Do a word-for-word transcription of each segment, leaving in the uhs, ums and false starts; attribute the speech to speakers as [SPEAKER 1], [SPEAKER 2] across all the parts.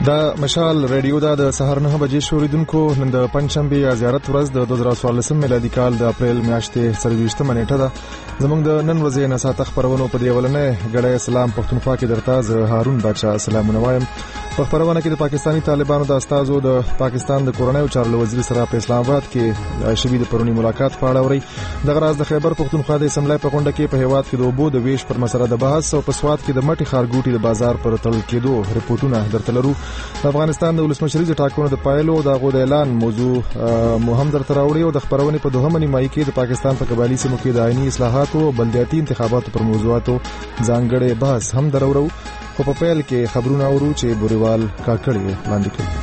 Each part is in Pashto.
[SPEAKER 1] دا مشال رادیو دا د سهار نه بجې شوریدونکو نن د پنځشنبه یا زیارت ورځ د دوه زره څوارلسم میلادي کال د اپریل میاشتې څلوېښتمه نیټه ده. زموږ د نن ورځې نه ساته خبرونو په دی ولنه غړې سلام پښتونخوا کې درته ز هارون بچا سلامونه وایم. په خبرونه کې د پاکستانی طالبانو د استازو د پاکستان د کورنۍ چارو وزیر سره په اسلام آباد کې شوی د پرونی ملاقات په اړه اوري. د غراز د خیبر پښتونخوا د اسمبلی په غونډه کې په هیواد کې د اوبو د ویش پر مسله د بحث او په سواد کې د مټي خارګوټي د بازار پر تړل کېدو رپورټونه درته لرو. د افغانستان د ولسمشرۍ د ټاکنو د پایلو د غو د اعلان موضوع مهم درته راوړي او د خبرونې په دوهمه نیمایي کې د پاکستان په قبایلی سیمو کې د آئینی اصلاحاتو او بلدیاتي انتخاباتو پر موضوعاتو ځانګړي بحث هم درورو. خو په پیل کې خبرونه اورو چې بوريوال کاکړي وړاندې کوي.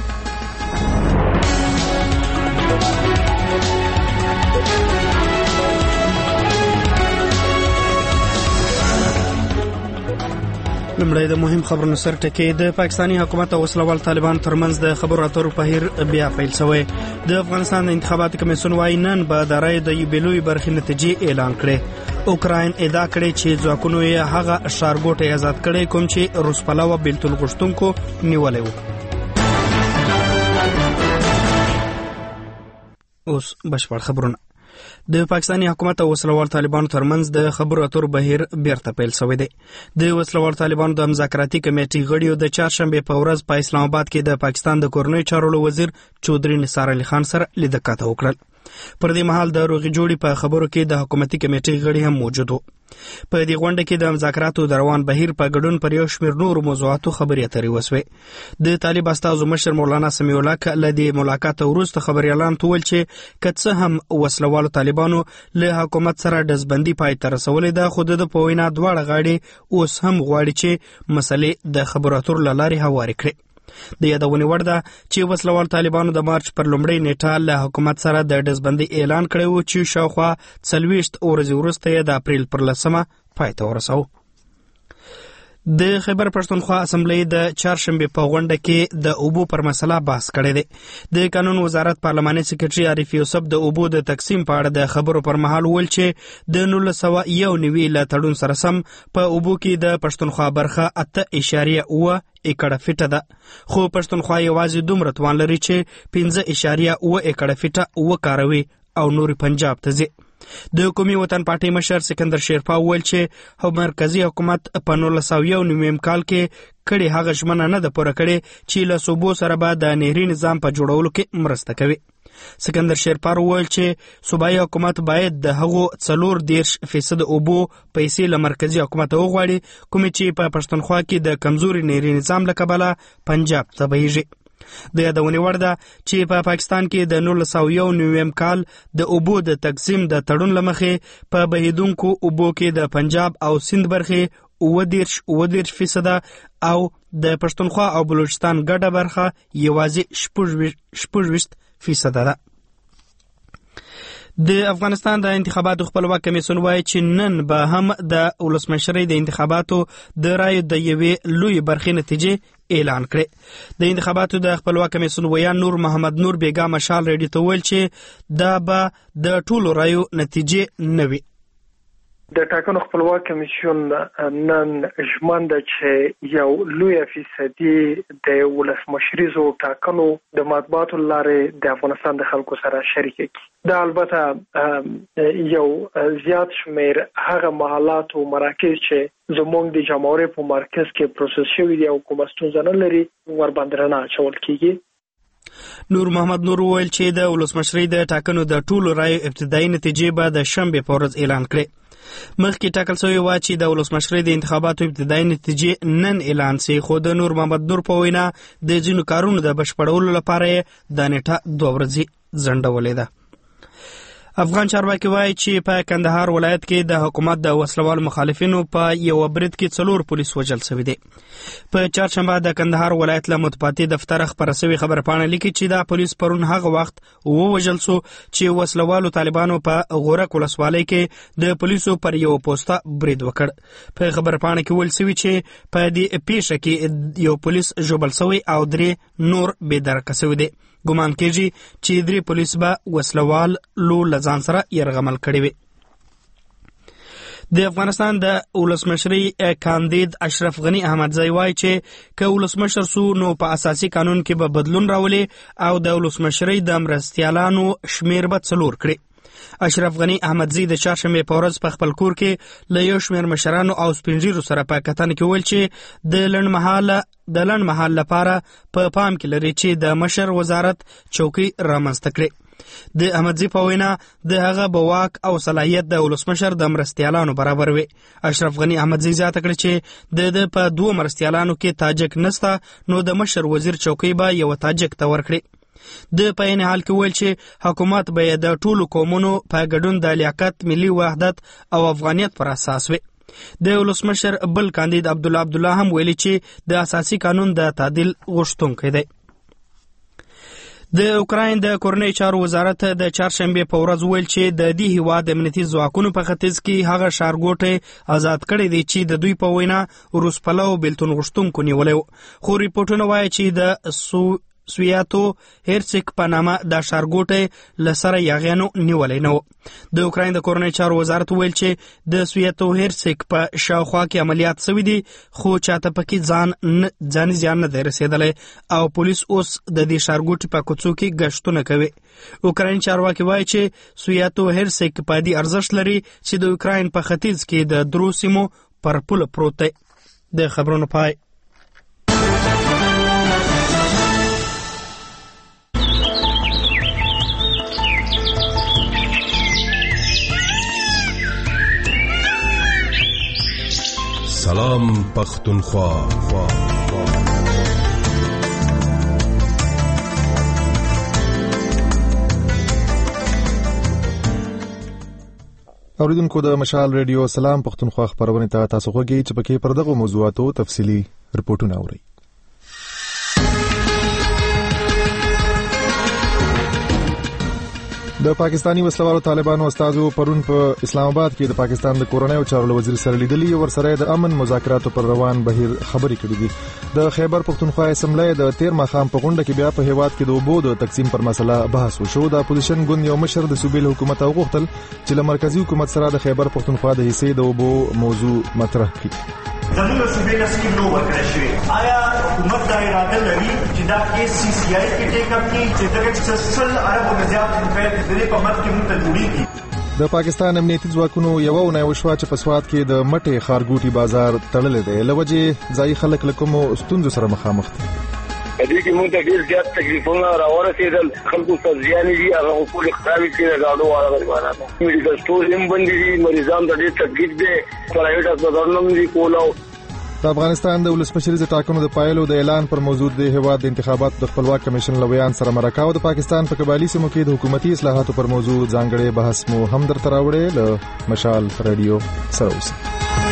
[SPEAKER 2] لمړی د مهم خبرونو سر ټکی د پاکستانی حکومت او وسلوال طالبان ترمنځ د خبرو اترو بهیر بیا پیل شوی. د افغانستان د انتخاباتو کمیسیون وايي نن به د رای د یبلوي برخې نتیجې اعلان کړي. اوکراین ادعا کړې چې ځواکونو یې هغه ښارګوټی آزاد کړی کوم چې روس پلوه بیلتون غوښتونکو نیولی و. اوس بشپړ خبرونه. د پاکستانی حکومت او وسلوال طالبانو ترمنځ د خبرو اترو بهیر بیرته پیل شوی دی. د وسلوال طالبانو د مذاکراتي کمیټې غړیو د چهارشنبه په ورځ په اسلام آباد کې د پاکستان د کورنۍ چارو وزیر چودري نثار علي خان سره لیدکاته وکړل. پر دې مهال د روغي جوړي په خبرو کې د حکومتي کمیټې غړي هم موجود وو. په دې غونډه کې د مذاکراتو د روان بهیر په ګډون پر یو شمېر نور موضوعاتو خبرې اترې وسوې. د طالب استازو مشر مولانا سمیع الله ک له دې ملاقات وروسته خبريالان تول چې کڅه هم وسلوالو طالبانو له حکومت سره دزبندي پای ته رسولې ده، خو د پوینا دواړه غاړي اوس هم غواړي چې مسلې د خبرو اترو لارې هواري کړي. د یادونې وړ ده چې وسلوال طالبانو د مارچ پر لومړۍ نیټه له حکومت سره د دزبندي اعلان کړی و چې شاوخوا څلوېښت ورځې وروسته یې د اپریل پر لسمه پای ته ورساوه. د خیبر پښتونخوا اسمبلی د چهارشنبه په غونډه کې د اوبو پر مسله بحث کړی دی. د قانون وزارت پارلماني سکرټري عارف یوسف د اوبو د تقسیم په اړه د خبرو پر مهال وویل چې د نولس سوه یو نوي له تړون سره سم په اوبو کې د پښتونخوا برخه اته اشاریه اوه ایکړه فیټه ده، خو پښتونخوا یوازې دومره توان لري چې پنځه اشاریه اوه ایکړه فیټه وکاروي او نوري پنجاب ته ځي. د قومي وطن پارټي مشر سکندر شیرپا وویل چې مرکزی حکومت په نولس سوه یو نویم کال کې کړي هغه ژمنه نه ده پوره کړې چې له صوبو سره به د نهري نظام په جوړولو کې مرسته کوي. سکندر شیرپا وویل چې صوبایي حکومت باید د هغو څلور دیرش فیصد اوبو پیسې له مرکزی حکومت وغواړي کومې چې په پښتونخوا کې د کمزوري نهري نظام له کبله پنجاب ته بهیږي. د یادونې وړ ده چې په پا پاکستان کې د نولس سوه یو نویم کال د اوبو د تقسیم د تړون له مخې په بهیدونکو اوبو کې د پنجاب او سند برخې اوه دیرش اوه دیرش فیصده او د پښتونخوا او بلوچستان ګډه برخه یوازې شپږ ویشت فیصده ده. د افغانستان د انتخاباتو خپلواک کمیسیون وایي چې نن به هم د ولسمشرۍ د انتخاباتو د رایو د یوې لوی برخې نتیجې اعلان کړي. د انتخاباتو د خپلواک کمیسیون ویان نور محمد نور بیګا مشال ریډي ته ویل چې دا به د ټولو رایو نتیجې نه وي.
[SPEAKER 3] د ټاکنو خپلواک کمیسیون نن ژمن ده چې یو لوی فیصدي د ولسمشریزو ټاکنو د مطبوعاتو لارې د افغانستان د خلکو سره شریک کړي. دا البته یو زیات شمیر هغه محلات او مراکز چې زموږ د جمهوریت په مرکز کې پروسس شوی دی او کوم ستونزه نه لري ور باندې رانه اچول کیږي.
[SPEAKER 2] نور محمد نور وویل چې د ولسمشرۍ د ټاکنو د ټولو رایو ابتدایي نتیجې به د شنبې په ورځ اعلان کړي. مخکې ټاکل شوی و چې د ولسمشرۍ د انتخاباتو ابتدایي نتیجې نن اعلان شي، خو د نور محمد نور په وینا د ځینو کارونو د بشپړولو لپاره یې دا نیټه دوه ورځې ځنډولې ده. افغان چارواکي وایي چې په کندهار ولایت کې د حکومت د وسلوال مخالفینو په یو برید کې څلور پولیس وژل شوي دي. په چهارشنبه د کندهار ولایت له مطبوعاتي دفتر خپره شوې خبرپاڼه لیکي چې دا پولیس پرون هغه وخت ووژل شو چې وسلوالو طالبانو په غورک ولسوالۍ کې د پولیسو پر یو پوسټه برید وکړ. په خبرپاڼه کې ویل شوي چې په دې پیښه کې یو پولیس ژوبل شوی او درې نور بې درکه شوي دي. ګمان کېږي چې درې پولیس به وسلوال لو لځان سره یرغمل کړي وي. د افغانستان د ولسمشري کاندید اشرف غنی احمدزی وایي چې که ولسمشر سو نو په اساسي قانون کې به بدلون راولي او د ولسمشري د مرستیالانو شمیر به څلور کړي. اشرف غنی احمدزی د چهارشنبې په ورځ په خپل کور کې له یو شمېر مشرانو او سپین ږیرو سره په کتنه کې ویل چې د لنډمهاله د لنډمهال لپاره په پا پام کې لري چې د مشر وزارت چوکۍ رامنځته کړي. د احمدزی په وینا د هغه په واک او صلاحیت د ولسمشر د مرستیالانو برابر وي. اشرف غنی احمدزی زیاته کړه چې د د په دوه مرستیالانو کې تاجک نسته نو د مشر وزیر چوکۍ به یو تاجک ته ورکړي. د په عین حال کې ویل چې حکومت به د ټولو قومونو په ګډون د لیاقت، ملي وحدت او افغانیت پر اساس وي. د ولسمشر بل کاندید عبدالله عبدالله هم ویلي چې د اساسي قانون د تعدیل غوښتونکی دی. د اوکراین د کورنۍ چارو وزارت د چهارشنبې په ورځ ویل چې د دې هیواد امنیتي ځواکونو په ختیځ کې هغه ښارګوټی آزاد کړی دی چې د دوی په وینا روس پلو بیلتون غوښتونکو نیولی و. خو ریپورټونه وایي چې د سو سویاتو هرڅک په نامه د ښارګوټی له سره یاغیانو نیولی نه و. د اوکراین د کورنۍ چارو وزارت ویل چې د سویاتو هرڅک په شاوخوا کې عملیات سوي دي خو چاته پکې ځان ځاني زیان نه دی رسېدلی او پولیس اوس د دې ښارګوټي په کوڅو کې ګشتونه کوي. اوکراین چارواکي وایي چې سویاتو هرڅک په دې ارزښت لري چې د اوکراین په ختیځ کې د درو سیمو پر پوله پروت دی. د خبرونو پای.
[SPEAKER 4] سلام پختونخوا.
[SPEAKER 1] اوریدونکو د مشال ریډیو سلام پختونخوا خبرونه ته تاسو غوږی چې پکې پر دغه موضوعاتو تفصیلی رپورټونه اورئ. د پاکستانی وسلوالو طالبانو استازو پرون په اسلام آباد کې د پاکستان د کورنۍ چارو وزیر سره لیدلي او ورسره د امن مذاکراتو پر روان بهیر خبرې کړې دي. د خیبر پختونخوا اسمبلی د تیر ماښام په غونډه کې بیا په هیواد کې د اوبو د تقسیم پر مسله بحث وشو. د اپوزیشن ګوند یو مشر د صوبې حکومت غوښتل چې له مرکزی حکومت سره د خیبر پختونخوا د حصې د اوبو موضوع مطرح کړي.
[SPEAKER 5] زموږ صوبې نه سکیم نو ورکړل شوی. آیا حکومت دا اراده لري چې دا کیس سی سی آی کې ټیک اپ کړي چې دغه سل عربو نه زیات روپۍ د دې په مد کې موږ ته جوړیږي؟
[SPEAKER 1] د پاکستان امنیتي ځواکونو یو ونه وشوه چې په سواد کې د مټې خارګوټي بازار تړلې دی لوجه ځای خلک لکمو ستونزو سره مخامخ دي.
[SPEAKER 6] دې کې موږ ته ډیر زیات تکلیفونه راورسېدل. خلکو ته زیان دي هغه خپل اقتصادي کې راغلو والا غریبانو میډیکل سٹور هم بندي دي. مریضان ته ډیر تکلیف دي. پرایویټ هسپتالونو هم دي کولو.
[SPEAKER 1] د افغانستان د ولسمشریزه ټاکنو د پایلو د اعلان پر موضوع د هیواد د انتخاباتو د خپلواک کمیشن لویان سره مرکه او د پاکستان په قبایلی سیمو کې د حکومتي اصلاحاتو پر موضوع ځانګړي بحث مو هم درته راوړی. له مشال رادیو سره اوسئ.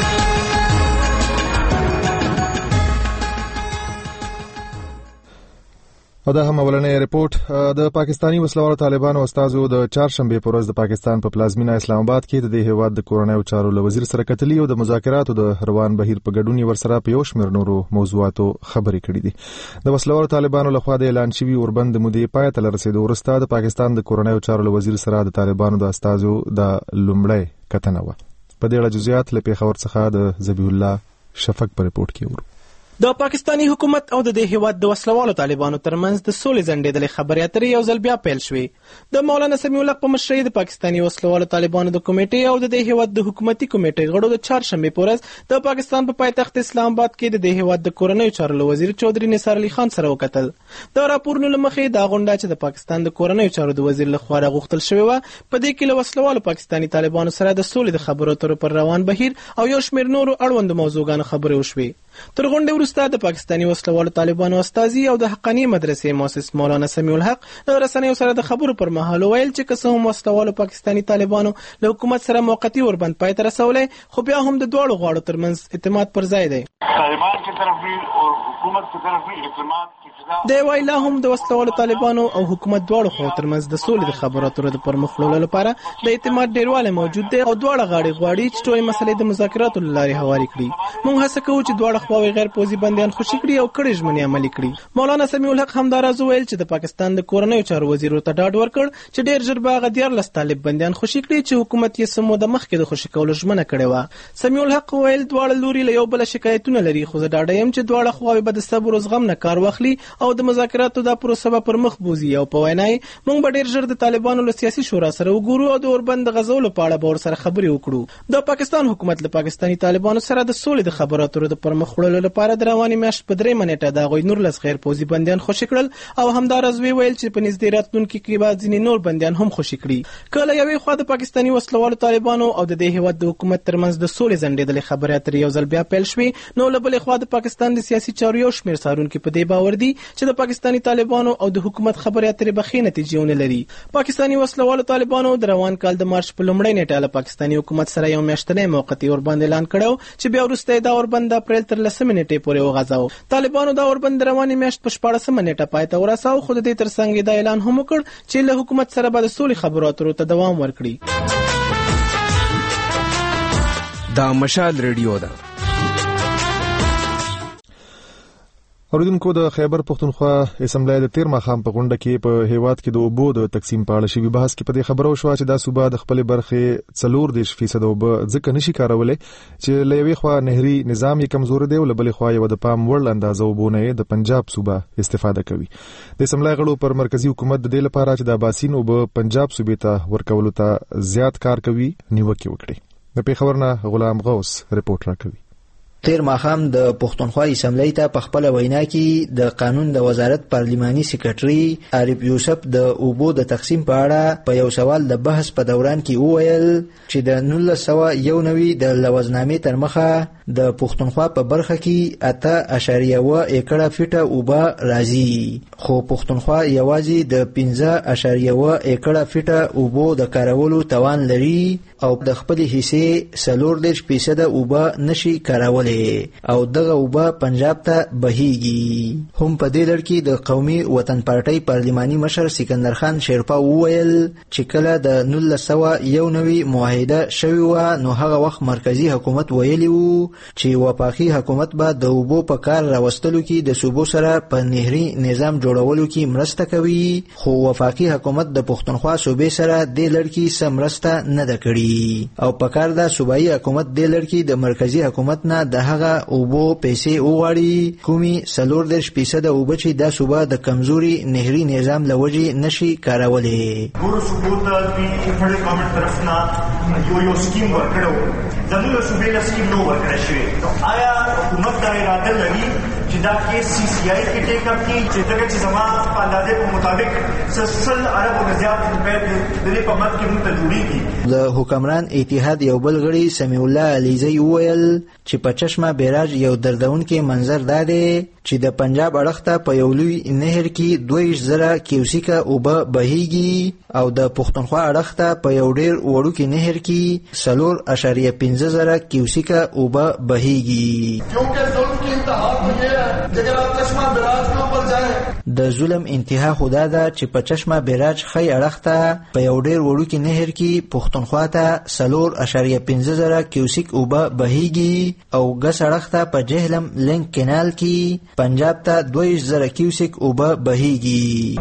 [SPEAKER 1] او دا هم اولنې ریپورت. د پاکستانی وسلوالو طالبانو استازو د چهارشنبې په ورځ د پاکستان په پلازمینه اسلام آباد کې د دې هیواد د کورنۍ چارو له وزیر سره کتلي او د مذاکراتو د روان بهیر په ګډون ورسره په یو شمېر نورو موضوعاتو خبرې کړې دي. د وسلوالو طالبانو لخوا د اعلان شوي اوربند د مودې پای ته رسیدو وروسته د پاکستان د کورنۍ چارو له وزیر سره د طالبانو د استازو د لومړی کتنه و. په دې اړه جزئیات له پیښور څخه د ذبیح الله شفق په ریپورت کې ورو.
[SPEAKER 7] د پاکستانی حکومت او د دې هیواد د وسلوالو طالبانو ترمنځ د سولې ځنډېدلې خبرې اترې یو ځل بیا پیل شوې. د مولانا سمیع الله په مشرۍ د پاکستانی وسلوالو طالبانو د کمیټې او د دې هیواد د حکومتي کمیټې غړو د چهارشنبې په ورځ د پاکستان په پایتخت اسلام آباد کې د دې هیواد د کورنۍ چارو وزیر چودري نثار علي خان سره وکتل. د راپورونو له مخې دا غونډه چې د پاکستان د کورنۍ چارو د وزیر لخوا راغوښتل شوې وه په دې کې له وسلوالو پاکستانی طالبانو سره د سولې د خبرو اترو پر روان بهیر او یو شمېر نورو اړوندو موضوعګانو خبرې وشوې. تر غونډې وروسته د پاکستاني وسلوالو طالبانو استازي او د حقانی مدرسې مؤسس مولانا سمیع الحق د رسنیو سره د خبرو پر مهال ویل چې که څه هم وسلوالو پاکستاني طالبانو له حکومت سره موقتی اوربند پای ته رسولی خو بیا هم د دواړو غواړو ترمنځ اعتماد پر ځای دی.
[SPEAKER 5] طالبان کی طرف بھی اور حکومت کی طرف بھی اعتماد
[SPEAKER 7] دی ویل هم د وسلوالو طالبانو او حکومت دواړو خوا ترمنځ د سولې د خبرو اترو د پرمخ وړلو لپاره د اعتماد ډیروالی موجود دی او دواړه غاړې غواړي چې ټولې مسلې د مذاکراتو له لارې هوارې کړي. موږ هڅه کوو چې دواړه لخوا غیر پوزي بنديان خوشي کړي او کړي ژمنې عملي کړي. مولانا سمیع الحق همداراز ویل چې د پاکستان د کورنیو چارو وزیر ورته ډاډ ورکړ چې ډېر ژر به هغه دیارلس طالب بندیان خوشي کړي چې حکومت یې څه موده مخکې د خوشي کولو ژمنه کړې وه. سمیع الحق ویل دواړه لوري له یو بله شکایتونه لري خو زه ډاډه یم چې دواړه خواوې به د صبر او زغم نه کار واخلي او د مذاکراتو دا پروسه به پر مخ بوځي او په وینا یې موږ به ډېر ژر د طالبانو له سیاسي شورا سره وګورو او د اوربند د غځولو په اړه به ورسره خبرې وکړو. د پاکستان حکومت له پاکستاني طالبانو سره د سولې د خبرو اترو د پرمخ وړلو لپاره د روانې میاشت په درېیمه نیټه د هغوی نورلس غیر پوځي بندیان خوشي کړل او همداراز ویل چې په نږدې راتلونکي کې به ځینې نور بندیان هم خوشي کړي. که له یوې خوا د پاکستاني وسلوالو طالبانو او د دې هېواد د حکومت ترمنځ د سولې ځنډېدلې خبرې اترې یو ځل بیا پیل شوې نو له بلې خوا د پاکستان د سیاسي چارو یو شمېر څارونکي په دې باور دي چې د پاکستاني طالبانو او د حکومت خبرې اترې به ښې نتیجې ونه لري. پاکستاني وسلوالو طالبانو د روان کال د مارچ په لومړۍ نیټه له پاکستاني حکومت سره یو میاشتنی موقتي اوربند اعلان کړی چې بیا وروسته یې دا اوربند د اپریل تر لسمې نیټې پورې وغځاوه. طالبانو دا اوربند د روانې میاشت په شپاړسمه نیټه پای ته ورساوه خو د دې تر څنګ دا اعلان هم وکړ چې له حکومت سره به د سولې خبرو اترو ته دوام ورکړي.
[SPEAKER 8] دا مشال ریډیو ده.
[SPEAKER 1] اوریدونکو د خیبر پښتونخوا اسمبلی د تیر ماښام په غونډه کې په هیواد کې د اوبو د تقسیم په اړه شوي بحث کې په دې خبرو شوه چې دا صوبه د خپلې برخې څلور دېرش فیصد اوبه ځکه نشي کارولی چې له یوې خوا نهري نظام یې کمزوری دی او له بلې خوا یوه د پام وړ اندازه اوبو نه یې د پنجاب صوبه استفاده کوي. د اسمبلی غړو پر مرکزي حکومت د دې لپاره چې د اباسین اوبه پنجاب صوبې ته ورکولو ته زیات کار کوي نیوکې وکړي. د پېښور نه غلام غوث رپورټ راکوي.
[SPEAKER 9] تیر ماښام د پښتونخوا اسمبلی ته په خپله وینا کې د قانون د وزارت پارلیماني سکرټري عارف یوسف د اوبو د تقسیم په اړه په یو سوال د بحث په دوران کې وویل چې د نولس سوه یو نوي د لوزنامې تر مخه د پښتونخوا په برخه کې اته اشاریه اوه ایکړه فیټه اوبه راځي خو پښتونخوا یوازې د پنځه اشاریه اوه ایکړه فیټه اوبو د کارولو توان لري او د خپلې حصې څلور دېرش فیصده اوبه نشي کارولی او دغه اوبه پنجاب ته بهیږي. هم په دې لړ کې د قومي وطن پارټۍ پارلیماني مشر سکندر خان شیرپا وویل چې کله د نولس سوه یو نوي معاهده شوې وه نو هغه وخت مرکزي حکومت ویلي وو چې وفاقي حکومت به د اوبو په کار راوستلو کې د صوبو سره په نهري نظام جوړولو کې مرسته کوي خو وفاقي حکومت د پښتونخوا صوبې سره دې لړ کې څه مرسته نه ده کړې او په کار ده صوبایي حکومت دې لړ کې د مرکزي حکومت نه د هغه اوبو پیسې وغواړي کومي څلور دېرش فیصده اوبه چې دا صوبه د کمزوري نهري نظام له وجې نشي کارولی.
[SPEAKER 5] نورو صوبو ته د فدرال ګورنمنټ طرف نه یو یو سکیم ورکړی زموږ صوبې له سکیم نه ورکړی شوی. آیا حکومت دا اراده لري چې دا کیس سی سی آی کې ټیک اپ کړي چې دغه چې زما په اندازې په مطابق سل اربو نه زیات روپۍ د دې په مد کې موږ ته جوړېږي.
[SPEAKER 9] د حکمران اتحاد یو بل غړي سمیع الله علیزی وویل چې په چشمه بیراج یو دردونکي منظر دا دی چې د پنجاب اړخ ته په یو لوی نهر کې دوه ویشت زره کیوسیکه اوبه بهیږي او د پښتونخوا اړخ ته په یو ډېر وړوکي نهر کې څلور اشاریه پنځه زره کیوسیکه اوبه بهیږي. د ظلم انتها خدا ده چې په چشمه بیراج خی اړخ ته په یو ډېر وړوکي نهر کې پښتونخوا ته څلور اشاریه پنځه زره کیوسیک اوبه بهیږي او ګس اړخ ته په جهلم لینک کینال کې پنجاب ته دوه ویشت زره کیوسیک اوبه بهیږي.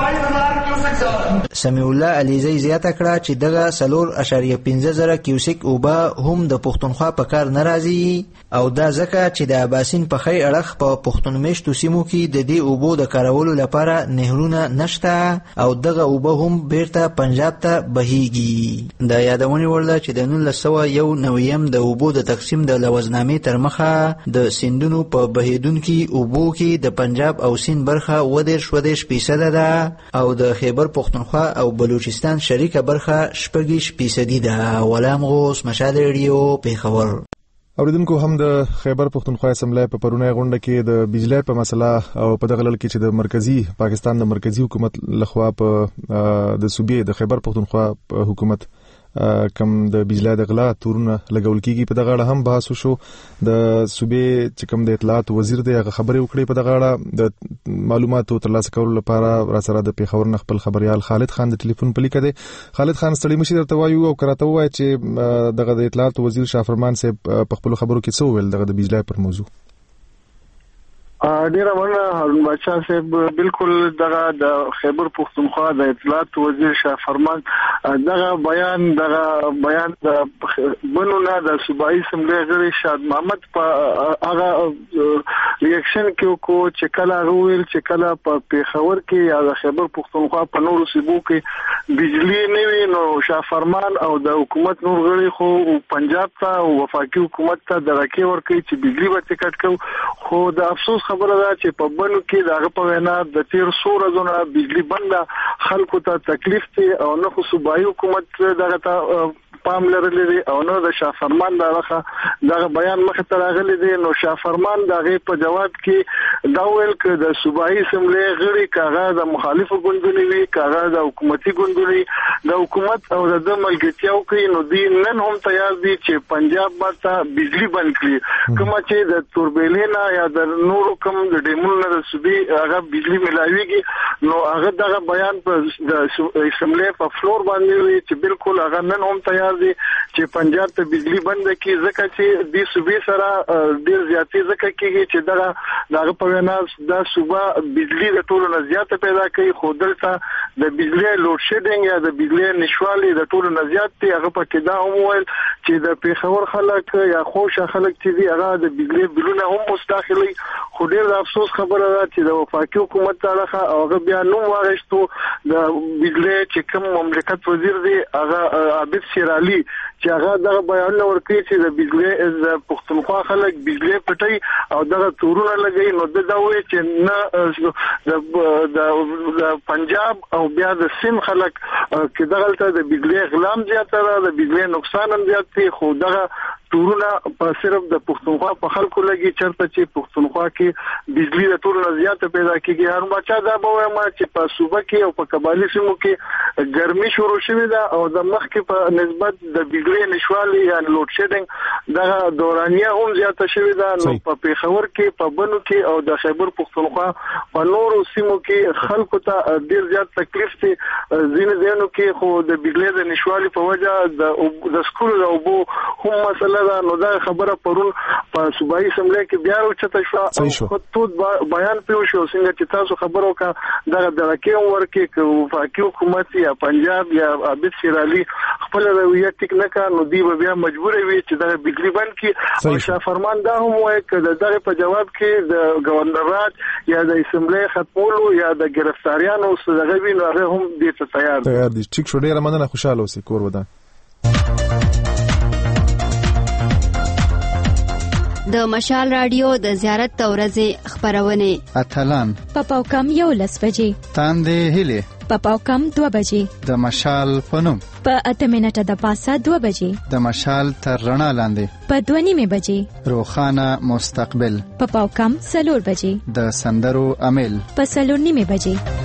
[SPEAKER 9] سمیع الله علیزی زیاته کړه چې دغه څلور اشاریه پنځه زره کیوسیک اوبه هم د پښتونخوا په کار نه راځي او دا ځکه چې د اباسین په خی اړخ په پښتون میشتو سیمو کې د دې اوبو د کارولو لپاره نهرونه نشته او دغه اوبه هم بیرته پنجاب ته بهیږي. د یادونې وړ ده چې د نولس سوه یو نویم د اوبو د تقسیم د لوزنامې تر مخه د سیندونو په بهیدونکي اوبو کې د پنجاب او سیند برخه اوه دېرش اوه دېرش فیصده ده او د خیبر پښتونخوا او بلوچستان شریکه برخه شپږ ویشت فیصدي ده. غلام غوث مشال ریډیو پېښور.
[SPEAKER 1] اوریدونکو هم د خیبر پښتونخوا اسمبلی په پرونی غونډه کې د بجلی په مسله او په دغه لړ کې چې د مرکزی پاکستان د مرکزی حکومت لخوا په د صوبې د خیبر پښتونخوا حکومت کم د بجلی د غلا تورونه لګول کیږي په دغه اړه هم بحث وشو. د صوبې چې کوم د اطلاعات وزیر دی هغه خبرې وکړې په دغه اړه د معلوماتو ترلاسه کولو لپاره را سره د پېښور نه خپل خبريال خالد خان د ټلیفون په لیکه دی. خالد خان ستړي مشي درته وایو او کراته وایي چې دغه د اطلاعات وزیر شاه فرمان صاحب په خپل خبرو کې څه ویل دغه د بجلی پر موضوع.
[SPEAKER 10] ډیره مننه هارون بادشاه صاحب. بالکل دغه د خیبر پښتونخوا د اطلاعات وزیر شاه فرمان دغه بیان دغه بیان د بنونه د صوبایي اسمبلی غړي شاد محمد په هغه ریاکشن کې کو چې کله ویل چې کله په پیښور کې یا د خیبر پښتونخوا په نورو صوبو کې بجلی نه وي نو شاه فرمان او د حکومت نور غړي خو پنجاب ته او وفاقي حکومت ته درکې ورکړي چې بجلی به ټیکټ کو. خو د افسوس خبره ده چې په بنو کې دغه په وینا د تیر څو ورځې بجلی بنده خلکو ته تکلیف دي او نه خو صوبایي حکومت دغه ته پام لرلې او نه د شاه فرمان دغه دغه بیان مخ ته راغلي دي. نو شاه فرمان دغه په جواب کې دا ویل چې د صوبایي اسمبلی غړي کاغه د مخالفو ګوندونو وی کاغه د حکومتي ګوندونو د حکومت او د ملګرتیاو کې نو دي نن هم تیار دي چې پنجاب باندې بجلی بند کړي کومه چې د توربېلینا یا د نورو کوم د ډیمونو د صوبې هغه بجلی ملاويږي نو هغه دغه بیان په د اسمبلی په فلور باندې وی چې بالکل هغه نن هم تیار دي چې پنجاب ته بجلی بند کړي ځکه چې د صوبې سره ډیر زیاتې ځکه کېږي چې دغه دغه په وینا د صوبه بجلی د ټولو نه زیاته پیدا کوي خو دلته د بجلی لوډ شیډینګ یا د بجلی نشوالي د ټولو نه زیات دي. هغه په کې دا هم ویل چې د پیښور خلک یا خوشا خلک چې دي هغه د بجلی بلونه هم مستاخلي. خو ډیر د افسوس خبره ده چې د وفاقي حکومت طرفه هغه بیا نو واغښتو د بجلی چې کوم مملکت وزیر دی هغه عابد شیرالي چې هغه دغه بیان ورکړي چې د بجلی د پښتونخوا خلک بجلی پټي او دغه تورونه لګي نو دا وایي چې نه د پنجاب او بیا د سیم خلک چې دغه د بجلی غلام زیاتره د بجلی نقصان هم زیات دي خو دغه تورونه په صرف د پښتونخوا په خلکو لګي چرته چې پښتونخوا کې بجلی د ټول نه زیاته پیدا کیږي. هر بچا دا به وایم چې په صوبه کې او په قبایلی سیمو کې ګرمي شروع شوې ده او د مخ کې په نسبت د بجلی نشوالي یا لوډ شیډینګ دغه دورانیه هم زیاته شوې ده. نو په پیښور کې په بنو کې او د خیبر پښتونخوا په نورو سیمو کې خلکو ته ډیر زیات تکلیف دي. ځینې ځینو کې خو د بجلی د نشوالي په وجه د د سکول او بو هم مسله نو دا خبره پرون په صوبایي اسمبلی کې بیا راوچته شو او ټول بیان پیو شو څنګه چې تاسو خبرو کا دغه درکې ورکې کو وفاقي حکومت یا پنجاب یا عابد شیرالي خپل رویه ټیک نه کا نو دی بیا مجبور وي چې دغه بجلی بند کې او شاه فرمان دا هم وایي چې دغه په جواب کې د گورنرات یا د اسمبلی ختمولو یا د گرفتاریانو څخه وی نو هغه هم دې ته تیار
[SPEAKER 1] تیار دي. ټیک شو ډیره مننه خوشاله اوسئ کور ودان.
[SPEAKER 11] د مشال رادیو د زیارت تورزه خبرونه
[SPEAKER 12] اتلان
[SPEAKER 13] پپاو کم یو لس بجې
[SPEAKER 12] تاندې هله
[SPEAKER 13] پپاو کم دو بجې
[SPEAKER 12] د مشال پنوم
[SPEAKER 13] په اته منټه د پاسه دو بجې
[SPEAKER 12] د مشال تر رڼا لاندې
[SPEAKER 13] په دوه نیمه بجې
[SPEAKER 12] روخانه مستقبل
[SPEAKER 13] پپاو کم سلور بجې
[SPEAKER 12] د سندرو امیل
[SPEAKER 13] په سلور نیمه بجې.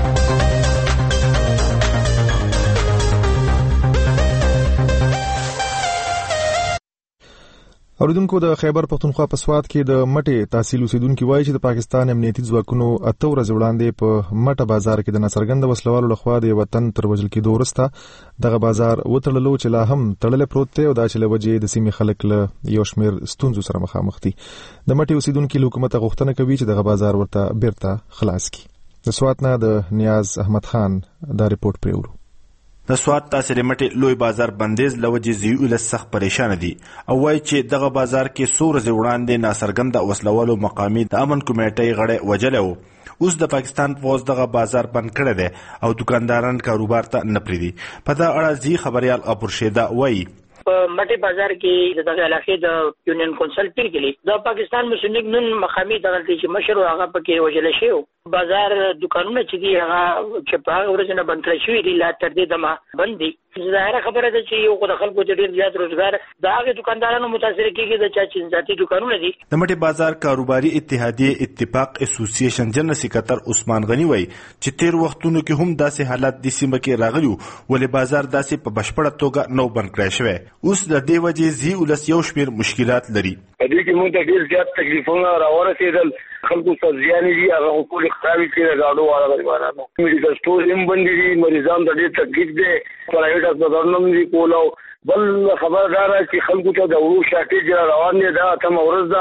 [SPEAKER 1] اوریدونکو د خیبر پښتونخوا په سواد کې د مټې تحصیل اوسیدونکو وایي چې د پاکستان امنیتي ځواکونو اته ورځې وړاندې په مټه بازار کې د ناڅرګند وسلوالو لخوا د وطن تر وژل کېدو وروسته دغه بازار وتړلو چې لا هم تړلې پروت دی او دا چې له وجې د سیمې خلک له یو شمېر ستونزو سره مخامخ دي. د مټې اوسیدونکو له حکومت غوښتنه کوي چې دغه بازار ورته بیرته خلاص کړي. د سواد نه د نیاز احمد خان دا ریپورت پریورو.
[SPEAKER 14] د سواد تحصیل مټې لوی بازار بندیز لوجې زیو له سخت پریشان دي او وایي چې دغه بازار کې څو ورځې وړاندې ناڅرګنده وسلوالو مقامي د امن کمیټې غړي وجلې وو. اوس د پاکستان فوج دغه بازار بند کړی دی او دکانداران کاروبار ته نه پرېږدي. په دا اړه زی خبريال غفور شیدا وایي
[SPEAKER 15] په مټي بازار کې د دغه علاقې د یونین کونسل پیر کې د پاکستان مسلم لیگ نن مقامي دغه چې مشر هغه پکې وجل شي بازار دکانونه چې دی هغه چې په هغه ورځ نه بند کړی شوی دی لا تر دې دمه بند دي. ظاهره خبره ده چې یو خو خلکو ډېر زیات روزګار د هغه دکاندارانو متاثر کیږي د چا چې ذاتي دکانونه دي.
[SPEAKER 14] د مټي بازار کاروباري اتحادیه اتفاق اسوسییشن جنرال سکرټر عثمان غنی وایي چې تیر وختونو کې هم داسې حالات د سیمه کې راغلي ولې بازار داسې په بشپړه توګه نو بند کړی شوی. اوس د دې وجې زی ولس یو شمېر مشکلات لري.
[SPEAKER 6] دې کې موږ ته ډېر زیات تکلیفونه راورسېدل خلکو ته زیان دي هغه ټول خرابې کړي غاډو والا غریبانو میډیکل سٹور هم بندي دي مریضان ته ډېر تکلیف دی پرایویټ هسپتالونه هم دي کولو بل خبردار چې خلکو ته د ورو شاټیج روان دي دا تم ورځ دا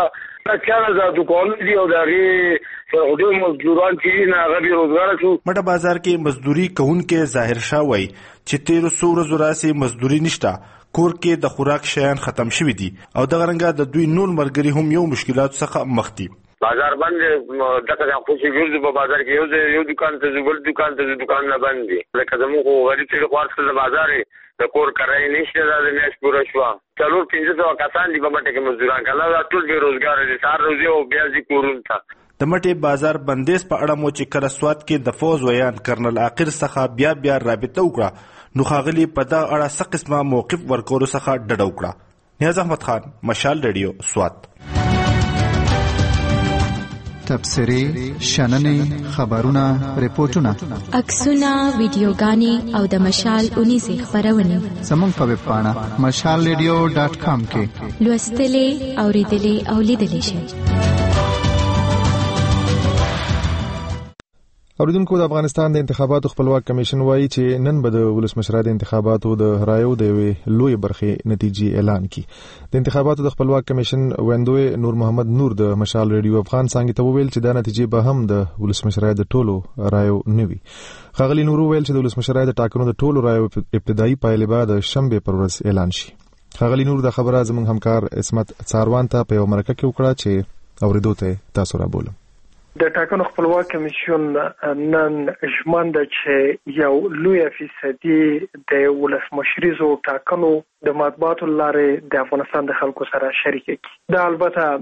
[SPEAKER 6] چاره د دکانونو دی او د هغه مزدوران چې نه هغه بیروزګار شو.
[SPEAKER 14] مټه بازار کې مزدوري کوونکې ظاهر شاه وایي چې تیرو څو ورځو راځي مزدوري نشته، کور کې د خوراک شیان ختم شوي دي او دغه رنګه د دوی نور ملګري هم یو مشکلاتو څخه مخ دي.
[SPEAKER 6] بازار بند دغه ځان خو چې ګرځي په بازار کې یو یو دکان ته بل دکان ته دکان نه بند دي. لکه زموږ غریب چې خواړه د بازار د کور کرای نشته د میاشت پوره شو. څلور پنځه سوه کسان دي په مټه کې مزدوران کله ټول بیروزګار دي، سار روزي او بیا ځي کورون ته.
[SPEAKER 14] د مټې بازار بندیز په اړه مو چې کله سوات کې د فوز ویان کرنل عاقر څخه بیا بیا رابطه وکړه نو ښاغلي په دغه اړه څه قسمه موقف ورکولو څخه ډډه وکړه. نیاز احمد خان، مشال ریډیو، سوات.
[SPEAKER 12] تبصرې، شننې، خبرونه، ریپورتونه،
[SPEAKER 13] عکسونه، ویډیوګانې او د مشال اونیزې خپرونې
[SPEAKER 12] زموږ په ویب پاڼه مشال ریډیو ډاټ کام کې
[SPEAKER 13] لوستلې، اوریدلې او لیدلې شئ.
[SPEAKER 1] اوریدونکو، د افغانستان د انتخاباتو خپلواک کمیشن وایي چې نن به د ولسمشرۍ د انتخاباتو د رایو د یوې لوی برخې نتیجې اعلان کړي. د انتخاباتو د خپلواک کمیشن ویندوی نور محمد نور د مشال ریډیو افغان څنګه ته وویل چې دا نتیجې به هم د ولسمشرۍ د ټولو رایو نه وي. ښاغلي نور وویل چې د ولسمشرۍ د ټاکنو د ټولو رایو ابتدایي پایلې به د شنبې پر ورځ اعلان شي. ښاغلي نور د خبره زموږ همکار عصمت څاروان ته په یو مرکه کې وکړه چې اوریدو ته تاسو را بولم.
[SPEAKER 3] د ټاکنو خپلواک کمیشن نن ژمنه چې یو لوی فیصدي د ولسمشریزو ټاکنو د مطبوعاتو لارې د افغانستان د خلکو سره شریک کړي. دا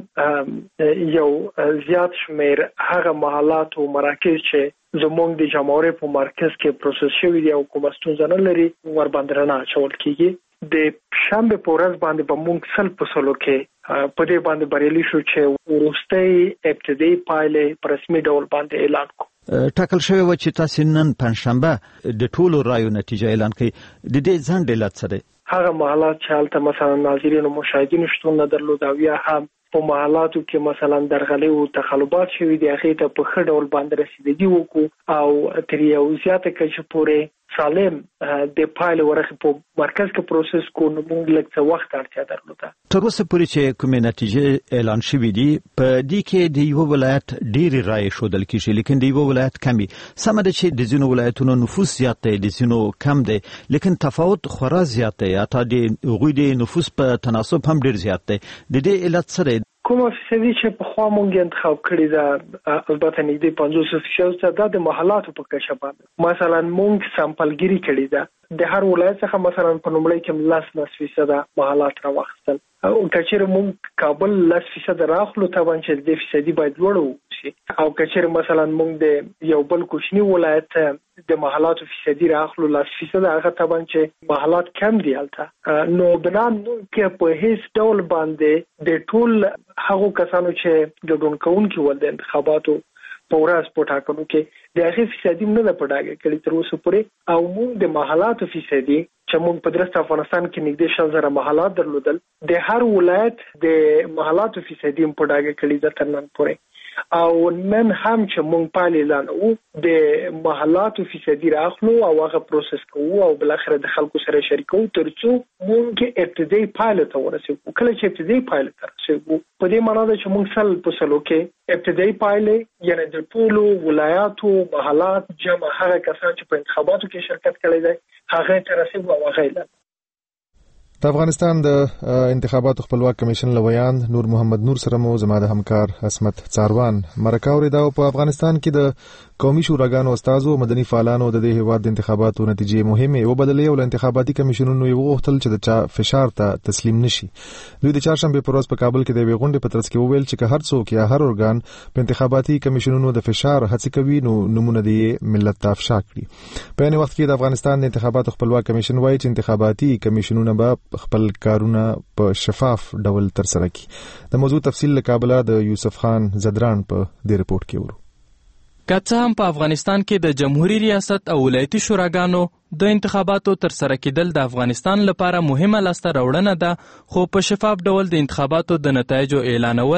[SPEAKER 3] البته یو زیات شمیر هغه محلات او مراکز چې زموږ د جمهوریت په مرکز کې پروسس شوی دی او کوم ستونزه نه لري ور باندې نه چول کیږي. د شنبه په ورځ باندې به موږ سل په سلو کې په دې باندې بریالي شو چې وروستۍ ابتدایي پایلې په رسمي ډول باندې اعلان کړو.
[SPEAKER 16] ټاکل شوی و چې تاسو نن پنځشنبه د ټولو رایو نتیجه اعلان کړي. د دې ځنډ علت څه دی؟
[SPEAKER 3] هغه محلات چې هلته مثلا ناظرین او مشاهدین شتون نه درلود او یا هم په محلاتو کې مثلا درغلي او تخلفات شوي دي، هغه ته په ښه ډول باندې رسیدګي وکړو او تر یو زیاته کچه پورې سالم د پایلې ورخه په مرکز کې پروسس کو نو موږ لږ څه وخت اړتیا درلوده.
[SPEAKER 16] تر اوسه پورې چې کومې نتیجې اعلان شوې دي په دې کې د یو ولایت ډېری رایې ښودل کېږي لیکن د یو ولایت کمي. سمه ده چې د ځینو ولایتونو نفوس زیات دی، د ځینو کم دی، لیکن تفاوت خورا زیات دی، حتی د هغوی د نفوس په تناسب هم ډېر زیات دی. د دې علت څه دی؟
[SPEAKER 3] کومه فیصدي چې په خوا مونږ انتخاب کړی دا البته نږدې پنځوس فیصد دا د محلاتو په کچه باندې. مثلا مونږ سامپلګری کړی دا د هر ولایت څخه مثلا په نومړی کې لس لس فیصد محلات راوخستل او کچېر مونږ کابل لس فیصد راخلو طبعا چې د فیصدي باید لوړ وشي او کچېر مثلا مونږ د یو بل کوچنی ولایت د محلاتو فیصدي راخلو لس فیصد هغه طبعا چې محلات کم دی البته نو بنا کې په هیڅ ډول باندې د ټول هغه کسانو چې ګډون کوونکي ول د انتخاباتو په ورځ په ټاکنو کې د هغه فیصدي نه د پډاګه کړي تر اوسه پورې او موږ د محلاتو فیصدي چې موږ په درسته افغانستان کې نږدې شل زره محلات درلودل د هر ولایت د محلاتو فیصدي په پډاګه کړي د تر نن پورې او نن هم چې موږ پالي لانو د محلاتو فیصدي راخلو او هغه پروسس کوو او بل اخر د خلکو سره شریکو ترڅو موږ ابتدایي پایله ته ورسېږو. کله چې ابتدایي پایله ته ورسېږو په دې معنی ده چې موږ سل په سلو کې ابتدایي پایله یعنی د ټولو ولایاتو محلات جمع هغه کسان چې په انتخاباتو کې شرکت کړي دي هغه ته رسېږو او هغه
[SPEAKER 1] د افغانستان د انتخاباتو خپلواک کمیشن لویان نور محمد نور سره مو زما د همکار عصمت څاروان مرکه اورېده او په افغانستان کې د قومي شوراګانو استادو مدني فعالانو د دې هیواد د انتخاباتو نتیجې مهمه وبدلې او انتخاباتي کمیشنونو یو غوښتل چې د چا فشار ته تسلیم نشي. دوی د چهارشنبه پر ورځ په کابل کې د وی غونډې په ترڅ کې وویل چې که هر څوک یا هر ارګان په انتخاباتي کمیشنونو د فشار هڅه کوي نو نمونه دی ملت ته افشا کړي. په یوه وخت کې د افغانستان د انتخاباتو خپلواک کمیشن وایي چې انتخاباتي کمیشنونه به خپل کارونه په شفاف ډول ترسره کړي. د موضوع تفصیل له کابل د یوسف خان زدران په دې رپورت کې ورو.
[SPEAKER 17] که څه هم په افغانستان کې د جمهوریت ریاست او ولایتي شوراګانو د انتخاباتو ترسره کېدل د افغانستان لپاره مهمه لاسته راوړنه ده، خو په شفاف ډول د انتخاباتو د نتایجو اعلانول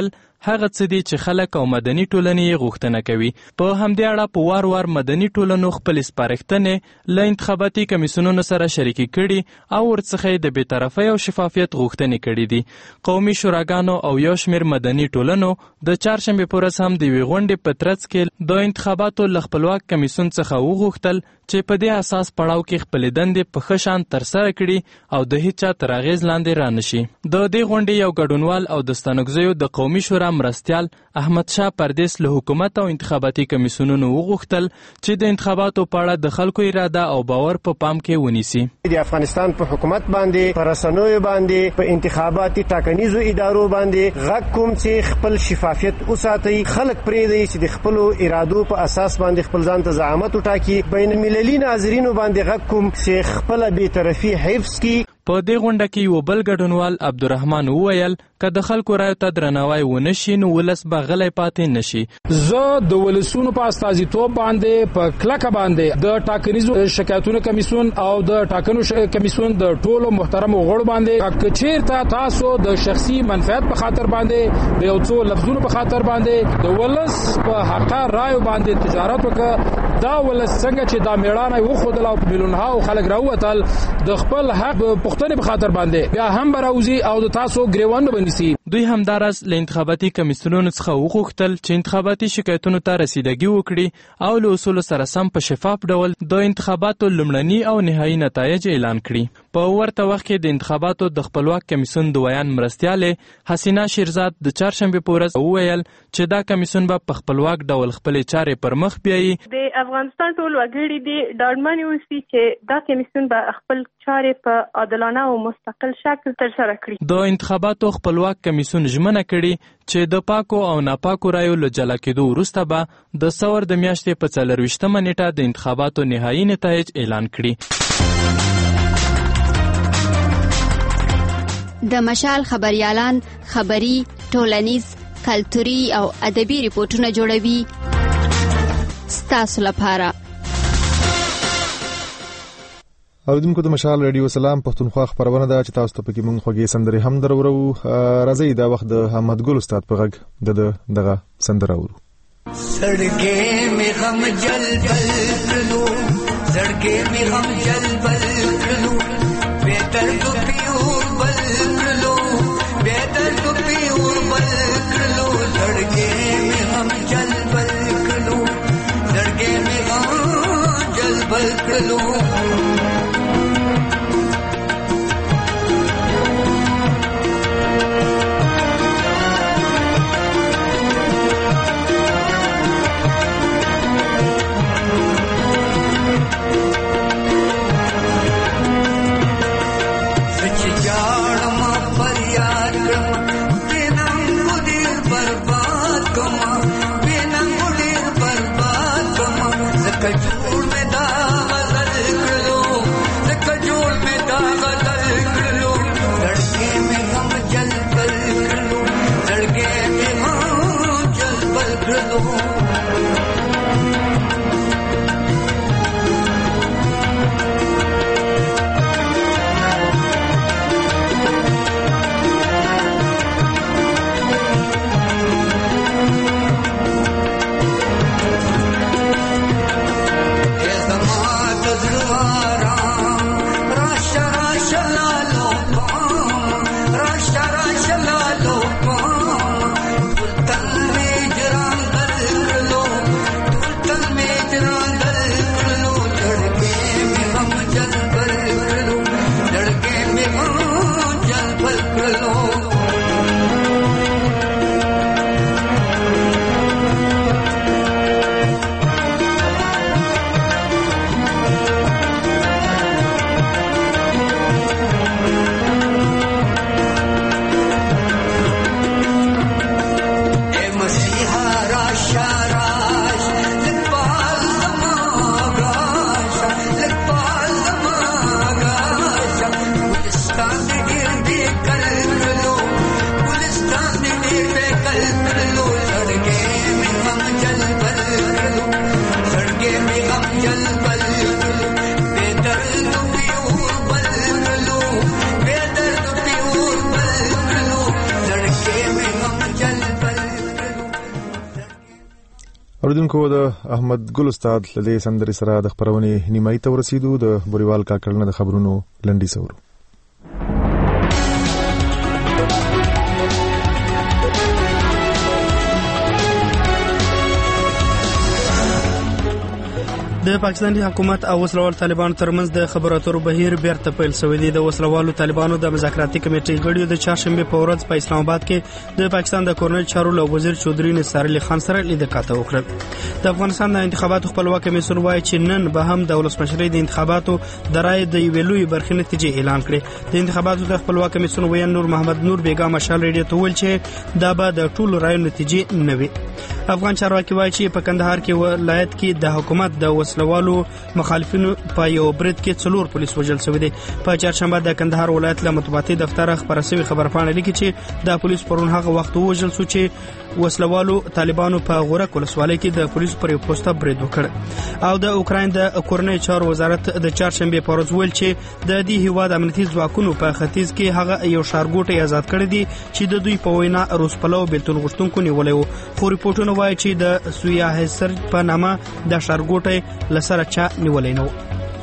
[SPEAKER 17] هغه څه دي چې خلک او مدني ټولنې یې غوښتنه کوي. په همدې اړه په وار وار مدني ټولنو خپلې سپارښتنې له انتخاباتي کمیسیونونو سره شریکې کړي او ورڅخه یې د بېطرفۍ او شفافیت غوښتنې کړي دي. قومي شوراګانو او یو شمېر مدني ټولنو د چهارشنبې په ورځ هم د یوې غونډې په ترڅ کې د انتخاباتو له خپلواک کمیسیون څخه وغوښتل چې په دې اساس پړاو کې خپلې دندې په ښه شان ترسره کړي او د هیچا تر اغېز لاندې رانشي. د دې غونډې یو ګډونوال او د ستانکزیو د قومي شورا مرستیال احمد شاه پردیس له حکومت او انتخاباتي کمیسیونونو وغوښتل چې د انتخاباتو په اړه د خلکو اراده او باور په پام کې ونیسي.
[SPEAKER 18] د افغانستان په حکومت باندې، په رسنیو باندې، په انتخاباتي ټاکنیزو ادارو باندې غږ کوم چې خپل شفافیت وساتي، خلک پرېږدي چې د خپلو ارادو په اساس باندې خپل ځان ته زعامت وټاکي. بین المللي ناظرینو باندې غږ کوم چې خپله بېطرفي حفظ کړي.
[SPEAKER 17] په دې غونډه کې یو بل ګډونوال عبدالرحمن وویل که د خلکو رایو ته درناوی ونه شي نو ولس به غلی پاتې نشي.
[SPEAKER 19] زه د ولسونو په استازیتوب باندې په کلکه باندې د ټاکنیزو شکایتونو کمیسیون او د ټاکنو کمیسیون د ټولو محترمو غړو باندې که چیرته تاسو د شخصي منفعت په خاطر باندې د یو څو لفظونو په خاطر باندې د ولس په حق رایو باندې تجارت وکړه، دا ولس څنګه چې دا میړانه وښودله او په میلیونها خلک راووتل د خپل حق پوښتنې په خاطر باندې بیا هم به راوځي او د تاسو ګریوان به ونیسي.
[SPEAKER 17] دوی همداراز له انتخاباتي کمیسیونونو څخه وغوښتل چې انتخاباتي شکایتونو ته رسیدګي وکړي او له اصولو سره سم په شفاف ډول د انتخاباتو لومړني او نهایي نتایج اعلان کړي. په ورته وخت کې د انتخاباتو د خپلواک کمیسیون د ویان مرستیالې حسینا شیرزاد د چهارشنبې په ورځ وویل چې دا کمیسیون به په خپلواک ډول خپلې چارې پر مخ بیایي.
[SPEAKER 20] د افغانستان ټول وګړي دې ډاډمن اوسي چې دا کمیسیون به خپل چارې په عادلانه او مستقل شکل ترسره کړي.
[SPEAKER 17] د انتخاباتو خپلواک کمیسیون ژمنه کړي چې د پاکو او ناپاکو رایو له جلا کېدو وروسته به د سور د میاشتې په څلرویشتمه نیټه د انتخاباتو نهایي نتایج اعلان کړي.
[SPEAKER 11] د مشال خبريالان خبري، ټولنیز، کلتوري او ادبي ریپورتونه جوړوي ستاسو لپاره.
[SPEAKER 1] اوریدونکو د مشال رادیو سلام پښتونخوا خبرونه ده چې تاسو ته پکې مونږ خوږې سندرې هم درورو. راځي دا وخت د احمد ګل استاد په غږ د دغه سندره ورو.
[SPEAKER 21] سړکې می غم جل بل کړلو، سړکې می غم جل بل کړلو، بهتر تو پیور بل کړلو، بهتر تو پیور بل کړلو، سړکې می غم جل بل کړلو، سړکې می غم جل بل کړلو.
[SPEAKER 1] اوریدونکو د احمد ګل استاد لدې سندري سره د خبرونې نیمایي ته ورسېدو. د بوريوال کاکړ نه د خبرونو لنډي سورو.
[SPEAKER 2] د پاکستاني حکومت او وسلوال طالبانو ترمنځ د خبرو اترو بهیر بیرته پیل شوی دی. د وسلوالو طالبانو د مذاکراتي کمیټې غړیو د چهارشنبه په ورځ په اسلام آباد کې د پاکستان د کورنل چارو له وزیر چودري نثار علي خان سره لیدکاته وکړه. د افغانستان د انتخاباتو خپلواک کمیسیون وايي چې نن به هم د ولسمشرۍ د انتخاباتو د رای د یوې لوی برخې نتیجې اعلان کړي. د انتخاباتو د خپلواک کمیسیون ویان نور محمد نور بیګا مشال ریډیو ته ویل چې دا به د ټولو رایو نتیجې نه وي. افغان چارواکي وايي چې په کندهار کې ولایت کې د حکومت د وسلوالو مخالفینو په یو برید کې څلور پولیس وژل شوي دي. په چهارشنبه د کندهار ولایت له مطبوعاتي دفتر خبره شوې خبرپاڼه لیکي چې د پولیس پرون هغه وخت وژل شو چې وسلوالو طالبانو په غورک ولسوالۍ کې د پولیسو پر یو پوسټ برید وکړ. او د اوکراین د کورنۍ چارو وزارت د چهارشنبه په ورځ ویل چې د دې هیواد امنیتي ځواکونو په ختیځ کې هغه یو ښارګوټی آزاد کړی دی چې د دوی په وینا روس پلو بیلتون غوښتونکو نیولې وو. خو ریپورتونه وايي چې د سویا هسر په نامه د ښارګوټی لسره چا نیولې نه و.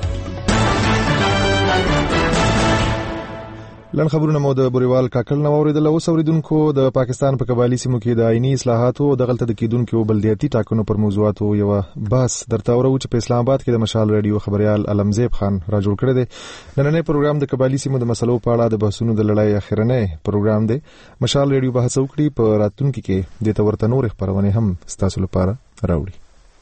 [SPEAKER 1] لن خبرونه مو د بوريوال کاکل نو اوریدل. اوس اوریدونکو د پاکستان په قبایلی سیمو کې د آئینی اصلاحاتو د غلطه د کیدونکو بلدیاتي ټاکنو پر موضوعاتو یو بحث درته ورو چې په اسلام آباد کې د مشال ریډیو خبريال علمزیب خان را جوړ کړی دی. نننې پروګرام د قبایلی سیمو د مسلو په اړه د بحثونو د لړۍ اخرنۍ پروګرام دی. مشال ریډیو بحث وکړي په راتلونکي کې د تورته نور خبرونه هم ستاسو لپاره راوړي.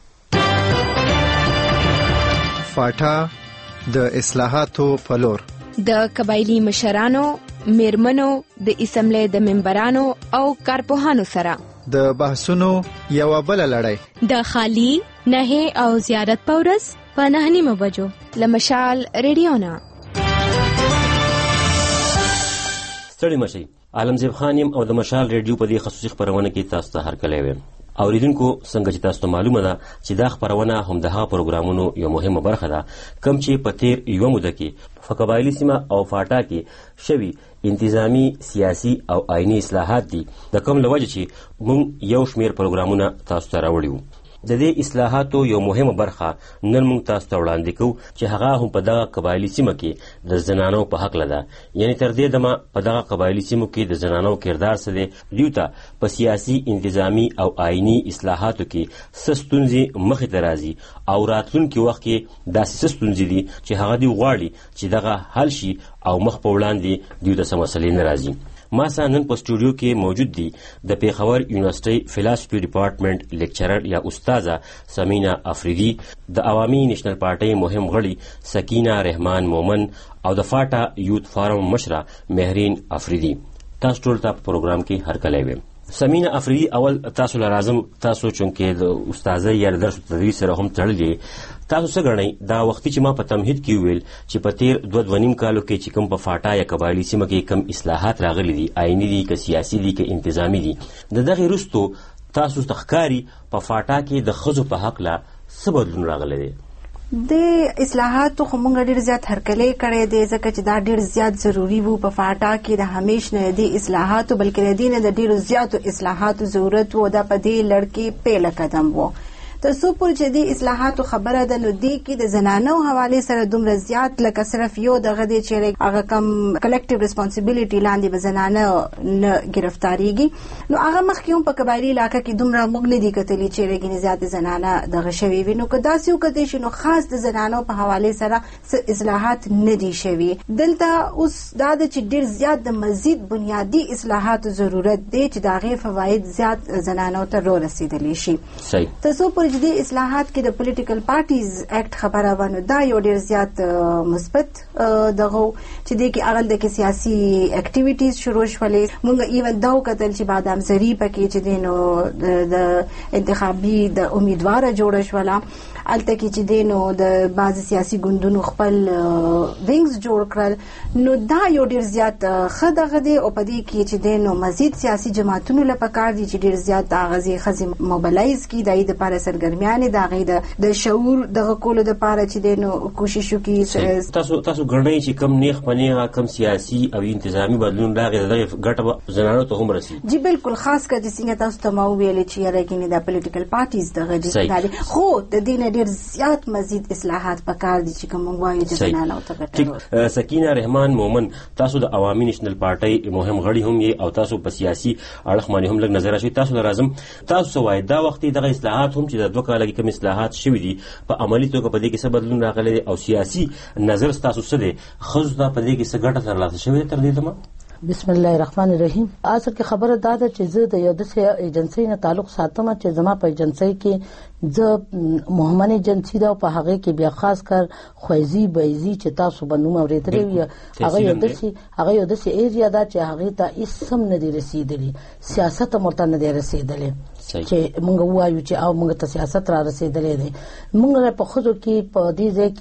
[SPEAKER 12] فاټا د اصلاحاتو په لور
[SPEAKER 13] د قبایلی مشرانو، میرمنو، د اسمبلی د ممبرانو او کارپوهانو سره
[SPEAKER 12] د بحثونو یو بل لړۍ
[SPEAKER 13] د خالی نه او زیارت پورس په نه نیمه بجو لمشال ریډیو نه.
[SPEAKER 22] ستړي مشي عالمزیب خان او د مشال ریډیو په دې خصوصي خبرونه کې تاسو ته هرکلی ویم. اوریدونکو څنګه چې تاسو ته معلومه ده چې دا خبرونه هم د هغه پروګرامونو یو مهمه برخه ده کوم چې په تیر یو موده کې په قبایلی سیمه او فاټا کې شوي انتظامی، سیاسي او آئینی اصلاحات دي د کوم لوجه چې موږ یو شمیر پروګرامونه تاسو ته راوړي وو. د دې اصلاحاتو یو مهمه برخه نن موږ تاسو ته وړاندې کوو چې هغه هم په دغه قبایلی سیمه کې د زنانو په حق لده. یعنی تر دې دمه په دغه قبایلی سیمو کې د زنانو کردار څه دی، دوی ته په سیاسي، انتظامی او آئینی اصلاحاتو کې څه ستونزې مخې ته راځي او راتلونکي وخت کې داسې څه ستونزې دي چې هغه دوی غواړي چې دغه حل شي او مخ په وړاندې دوی ته څه مسلې نه راځي. ما سره نن په سټوډیو کې موجود دي د پیښور یونیورسيټي فلسفي ډپارټمنټ لیکچرر یا استاذه سمینا افریدی، د عوامي نېشنل پارټي مهم غړي سکینه رحمان مومن او د فاټا یوت فارم مشره مهرین افریدی. تاسو ټول ته په پروګرام کې هرکلی ویم. سمینا افریدی، اول تاسو لازم تاسو چونکې د استاذۍ یا درس تدریس سره هم تړلې، تاسو څه ګڼئ دا وختي چې ما په تمهید کې ویل چې په تیر دوه دوه نیم کالو کې چې کوم په فاټا یا قبایلي سیمه کې کوم اصلاحات راغلي دي، آئیني دي که سیاسي دي که انتظامي دي، د دغې وروستو تاسو ته ښکاري په فاټا کې د ښځو په هکله څه بدلون راغلی دی؟
[SPEAKER 23] د اصلاحاتو خو موږ ډېر زیات هرکلی کړی دی ځکه چې دا ډېر زیات ضروري وو. په فاټا کې د همیش نه د اصلاحاتو بلکې د دې نه د ډېرو زیاتو اصلاحاتو ضرورت و. دا په دې لړ کې پیله قدم و. تر څو پورې چې د اصلاحاتو خبره ده نو دې کې د زنانو حوالې سره دومره زیات لکه صرف یو دغه دی چې هغه کم کلیکټیو ریسپانسیبিলিټي لاندې به زنانه نه ګرفتاریږي. نو هغه مخکې هم په قبایلي علاقه کې دومره موږ نه دي کتلي چې رګینې زیات زنانه دغه شوي وي. نو که داسې وکتې شي نو خاص د زنانو په حوالې سره څه اصلاحات نه دي شوي. دلته اوس دا ده چې ډېر زیات د مزید بنیادي اصلاحاتو ضرورت دی چې د هغې فواید زیات زنانو ته رو رسېدلی شي. تر څو پورې چې د اصلاحات کې د پولیټیکل پارټیز اکټ خبره ونه دا یو ډېر زیات مثبت دغه چې دی کې اغل د کې سیاسي اکټیویټیز شروع شولې. مونږ ایون دا وکتل چې بادام زری پکې چې دی نو د انتخابي د امیدواره جوړه شوله. الته کې چې دی نو د بعضې سیاسي ګوندونو خپل وینګز جوړ کړل. نو دا یو ډېر زیات ښه دغه دی او په دې کې چې دی نو مزید سیاسي جماعتونو له پکار دي چې ډېر زیات هغه ښځې موبلایز کړي د دې دپاره سرګرمیانې د هغې د شعور دغه کولو دپاره چې دی نو کوشش وکړي.
[SPEAKER 22] تاسو تاسو ګڼئ چې کم نیغ په نیغه کم سیاسي او انتظامي بدلون راغی د دغې ګټه به زنانو ته هم رسي؟
[SPEAKER 23] جی بالکل، خاص کر چې څنګه تاسو ته ما وویلې چې یاره کینې دا پولیټیکل پارټیز دغه دي، خو د دې نه ډېر زیات مزید اصلاحات پکار دي چې کوم موږ وایو د زنانو ته ګټه.
[SPEAKER 22] سکینه رحمان مومن، تاسو د عوامي نیشنل پارټۍ مهم غړي هم یې او تاسو په سیاسي اړخ باندې هم لږ نظر اچوئ. تاسو لازم تاسو وایي دا وخت دغه اصلاحات هم چې د دوه کاله کې کوم اصلاحات شوي دي په عملي توګه په دې کې څه بدلون راغلی دی او سیاسي نظر ستاسو څه دی؟ ښځو ته په دې کې څه ګټه ترلاسه شوې ده تر دې دمه؟
[SPEAKER 4] بسم الله الرحمن الرحیم. اصل کې خبره دا ده چې زه د یو داسې ایجنسۍ نه تعلق ساتم چې زما په ایجنسۍ کې زه مهمن ایجنسي ده او په هغه کې بیا خاص کر خویزي بایزي چې تاسو به نوم اورېدلی وي، هغه یو داسې هغه یو داسې ایریا ده چې هغې ته هېڅ هم نه دی رسېدلی، سیاست هم ورته نه دی رسېدلی چې موږ ووایو چې او موږ ته سیاست را رسېدلی دی. موږ په ښځو کې په دې ځای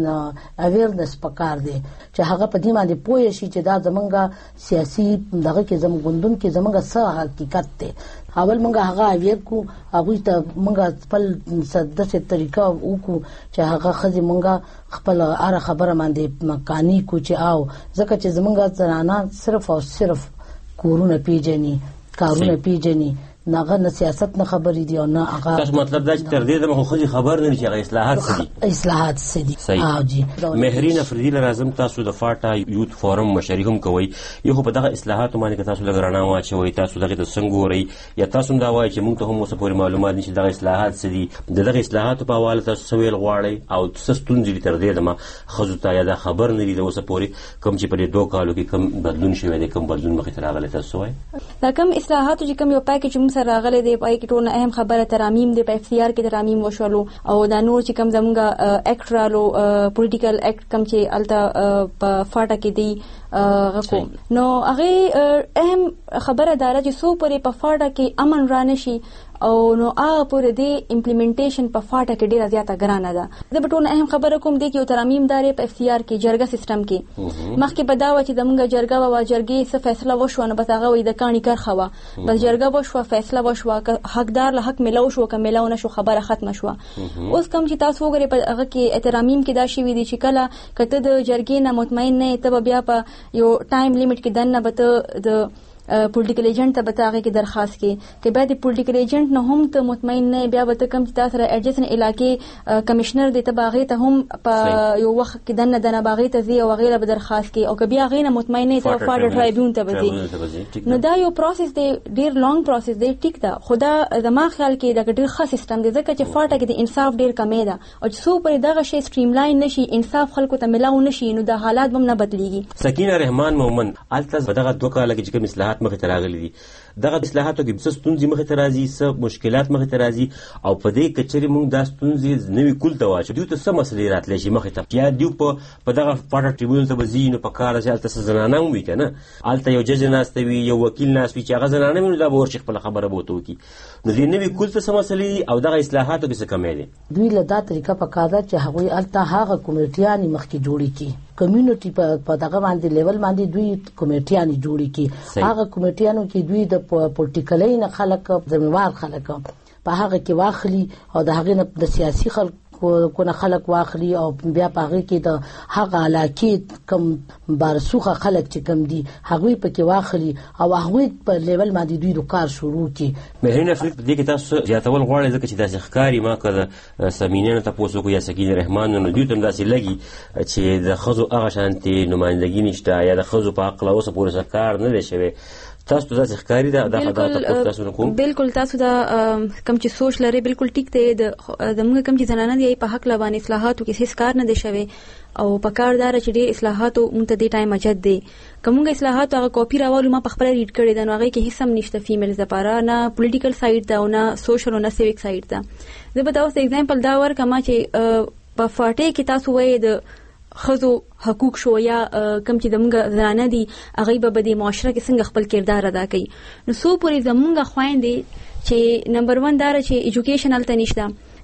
[SPEAKER 4] کې اویرنس پکار دی چې هغه په دې باندې پوه شي چې دا زمونږ سیاسي دغه کې زموږ ګوندون کې زموږ څه حقیقت دی. اول موږ هغه اویر کو، هغوی ته موږ خپل داسې طریقه وکړو چې هغه ښځې موږ خپل هره خبره باندې قانع کړو چې او ځکه چې زموږ زنانه صرف او صرف کورونه پیژني، کارونه پیژني، هغه نه سیاست نه خبرې دي او نه هغه.
[SPEAKER 22] تاسو مطلب دا چې تر دې دمه خو ښځې خبر نه دي چې هغه اصلاحات څه دي.
[SPEAKER 4] اصلاحات څه دي؟
[SPEAKER 22] صحیح. جی مهرین افریدي لازم تاسو د فاټا یوت فورم مشري هم کوئ، یو خو په دغه اصلاحاتو باندې که تاسو لږ رڼا واچوئ، تاسو دغې ته څنګه ګورئ، یا تاسو هم دا وایئ چې موږ ته هم اوسه پورې معلومات دي چې دغه اصلاحات څه دي، د دغه اصلاحاتو په حواله تاسو څه ویل غواړئ او څه ستونزې دي تر دې دمه ښځو ته یا دا خبر نه دي د اوسه پورې کوم چې په دې دوه کالو کې کوم بدلون شوی دی، کوم بدلون مخې ته راغلی، تاسو وایئ
[SPEAKER 7] دا کوم اصلاحاتو چې کوم یو پیکیج موږ سره راغلی دی پای کې ټول اهم خبره ترامیم دی، په اف سی آر کې ترامیم وشولو او دا نور چې کوم زموږ اکټ رالو پولیټیکل اکټ کوم چې الته په فاټا کې دی غکو نو هغه اهم خبره داره چې سو پرې په فاټا کې امن را نشي او نو هغه پورې د امپلیمنټیشن په فاټا کې ډیره زیاته ګرانه ده. زه به ټول اهم خبره کوم دی چې یو ترامیم دارې په اف سی آر کې جرګه سیستم کې مخکې به دا و چې زموږ جرګه وه، جرګې څه فیصله وشوه نو بس هغه وایي د کاڼي کرښه وه، بس جرګه وشوه، فیصله وشوه، حقدار له حق میلاو شو که میلاو نه شو خبره ختمه شوه. اوس کوم چې تاسو وګورئ په هغه کې ترامیم کې دا شوي دي چې کله که ته د جرګې نه مطمئن نه یې ته به بیا په یو ټایم لیمټ کې دننه به ته د پولیټیکل ایجنټ ته به ته هغې کې درخواست کې که بیا د پولیټیکل ایجنټ نه هم ته مطمئن نه بیا به ته کوم چې تا سره ایډجسن علاقې کمشنر دی ته به هغې ته هم په یو وخت کې دننه دنه به هغې ته ځي او هغې له به درخواست کې او که بیا هغې نه مطمئن نه ته به فاډر ټرایبیون ته به ځي. نو دا یو پروسس دی، ډېر لانګ پروسس دی، ټیک ده، خو دا زما خیال کې دا ډېر ښه سیسټم دی ځکه چې فاټا کې د انصاف ډېر کمی ده او چې څو پرې دغه شی سټریم لاین نشي، انصاف خلکو ته میلاو نشي، نو دا حالات به هم نه بدلیږي.
[SPEAKER 22] سکینه رحمان مومن، هلته په دغه دوه کاله کې چې کوم اصلاحات مخې ته راغلي دي دغه اصلاحاتو کې څه ستونزې مخې ته راځي، څه مشکلات مخې ته راځي او په دې که چېرې موږ دا ستونزې نوي کول ته واچو دوی ته څه مسلې راتلی شي مخې ته، یا دوی په دغه فاټا ټریبیونل ته به ځي نو په کار ده چې هلته څه زنانه هم وي که نه، هلته یو جج ناسته وي، یو وکیل ناست وي چې هغه زنانه وي نو دا به ورشي خپله خبره به ورته وکړي. نو دې نوي کول ته څه مسلې دي او دغه اصلاحاتو کې څه کمی دی؟
[SPEAKER 4] دوی له دا طریقه پکار ده چې هغوی هلته هغه کمیټیانې مخکې جوړې کړي، کمیونټي په دغه باندې لیول باندې دوی کمیټیانې جوړې کړي، هغه کمیټیانو کې دوی د پولیټیکلي نه خلک ذمہوار خلک په هغه کې واخلي او د هغې نه د سیاسي خلک کونه خلک واخلي او بیا په هغې کې د هغه علاقې کم بارسوخه خلک چې کم دي هغوی پکې واخلي او هغوی په لیول باندې دوی د کار شروع کړي.
[SPEAKER 22] مهرین افریدي، په دې کې تاسو زیاتول غواړئ ځکه چې داسې ښکاري ما که د سمینې نه تپوس وکړو یا سکینې رحمان نو دوی ته هم داسې لګي چې د ښځو هغه شانتې نمایندګي نشته یا د ښځو په حق له اوسه پورې څه کار نه دی شوی. تاسو ته داسې ښکاري ده دا خبره تاسو نه کوم؟
[SPEAKER 7] بالکل تاسو دا کوم چې سوچ لرئ بالکل ټیک دی، زموږ کوم چې زنانه دي په حق له باندې اصلاحاتو کې هېڅ کار نه دی شوی او په کار دا چې ډېر اصلاحاتو موږ ته دې ټایم اجت دی. که موږ اصلاحاتو هغه کاپي راوالو ما په خپله ریډ کړې ده نو هغې کې هېڅ هم نشته فیمیلز دپاره، نه پولیټیکل سایډ ده او نه سوشل او نه سیویک سایډ ده. زه به تاسو ته اگزامپل دا ورکړم چې په فاټې کې تاسو وایئ د ښځو حقوق شو یا کوم چې زموږ زنانه دي هغوی به په دې معاشره کې څنګه خپل کردار ادا کوي. نو څو پورې زموږ خویندې چې نمبر ون دا چې ایجوکیشن هلته نشته،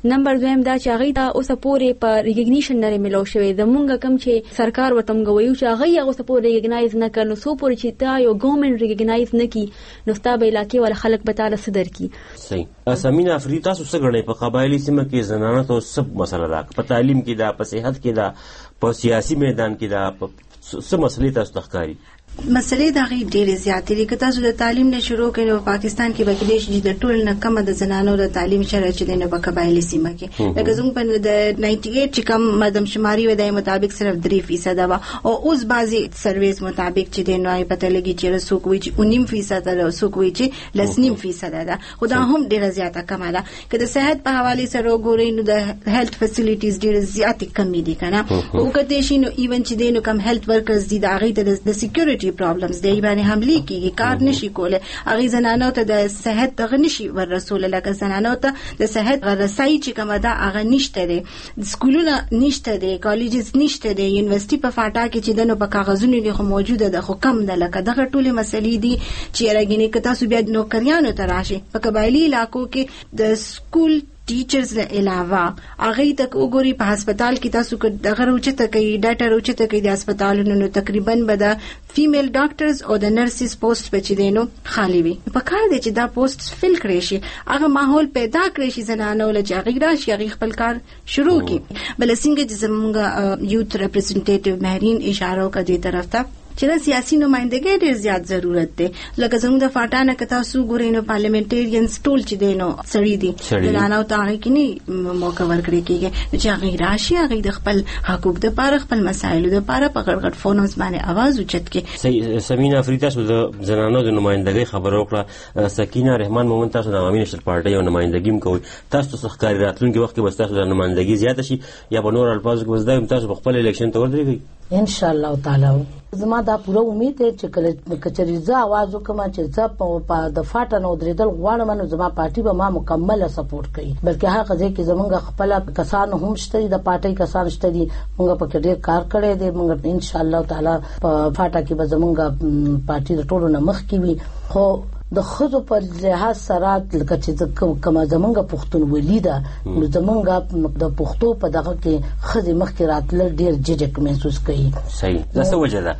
[SPEAKER 7] نمبر دویم دا چې هغه ته اوس پورې په ریکګنیشن نه ملو شوی زمونږ کم چې سرکار وتم غویو چې هغه اوس پورې ریکګنایز نه کړي، نو سو پورې چې تا یو ګورنمنت ریکګنایز نه کی نو ستا به علاقې ول خلک به تعالی صدر کی.
[SPEAKER 22] صحیح. سمینا افریدی تاسو څه غړي په قبایلی سیمه کې زنانه ته سب مسله ده، په تعلیم کې ده، په صحت کې ده، په سیاسي میدان کې ده، په څه مسلې تاسو ښکاري؟
[SPEAKER 23] مسلې دا غي ډېرې زیاتې دي. که تاسو د تعلیم نه شروع کړئ نو پاکستان کې به کېدای شي د ټول نه کم د زنانو د تعلیم شرع چې د نه په قبایلی سیمه کې لکه زموږ په د نایمټي ایټ چې کم مردم شماري و د مطابق صرف درې فیصد و او اوس بعضي سرویس مطابق چې د نوای پته لګي چې رسوک وي چې نیم فیصد ده، رسوک وي چې لسنیم فیصد ده، خدا هم ډېره زیاته کمه ده. که د صحت په حواله سره وګورئ نو د هیلث فیسیلیټیز ډېره زیاتې کمې دي کنه، او کته شي نو ایون چې د نو کم هیلث ورکرز دي د هغه د سکیورټي پرابلمز دی باندې حمله کیږي، کار نشي کوله، هغه زنانو ته د صحت دغه نشي ور رسول، لکه زنانو ته د صحت رسای چې کومه ده هغه نشته دی، سکولونه نشته دی، کالجز نشته دی، یونیورسيټي په فاټا کې چې دنه په کاغذونو دی خو موجوده ده خو کم ده، لکه دغه ټوله مسلې دي چې راګینه که تاسو بیا نوکریانو ته راشي په قبایلی علاقو کې د سکول ټیچرز نه علاوه هغه تک وګوري په هسپتال کې تاسو کو دغه روچته کوي ډاکټر روچته کوي د هسپتالونو نو تقریبا به د فیمیل ډاکټرز او د نرسز پوسټ په چدينو خالی وي. په کار دي چې دا پوسټ فل کړي شي، هغه ماحول پیدا کړي شي زنانو لږه هغه راشي هغه خپل کار شروع کړي. بل څنګه چې زموږ یوث ریپرزنټیټیو مهرین اشاره کوي طرف ته چې د سیاسي نمائندګۍ ډېر زیات ضرورت دی. لکه زموږ د فاټا نه که تاسو ګورئ نو پارلیمنټریانز ټول چې دی نو سړي دي، زنانو ته هغه کې نه موقع ورکړی کېږي چې هغه راشي هغه د خپل حقوق دپاره خپل مسایلو دپاره په غټ غټ فونز باندې اواز اوچت کړي.
[SPEAKER 22] سمینا افریدی تاسو د زنانو د نمائندګۍ خبره وکړه، سکینه رحمان مومن تاسو د عوامي نشل پارټۍ او نمائندګي کوي، تاسو څه ښکاري راتلونکي وخت کې به تاسو د نمائندګي زیاته شي یا په نور الفاظو کې وزدایم تاسو په خپل الیکشن ته ودرېږئ؟
[SPEAKER 4] ان شاء الله تعالی زما دا پوره امید دی چې کله کچري زه आवाज وکم چې زه په د فاټا نو درېدل غواړم نو زما پارټي به ما مکمل سپورټ کوي، بلکې هغه ځکه چې زمونږ خپل کسان هم شته د پارټي کسان شته دي، موږ په کې ډېر کار کړی دی، موږ ان شاء الله تعالی په فاټا کې به زمونږ پارټي د ټولو نه مخ کې وي. خو د خزو پر لحاظ سره لکه چې کومه زمونږ پښتونولي ده نو زمونږ د پښتو په دغه کې خزي مخ کې راتل ډېر ججک محسوس کوي.
[SPEAKER 22] صحیح. دا څه وجه ده؟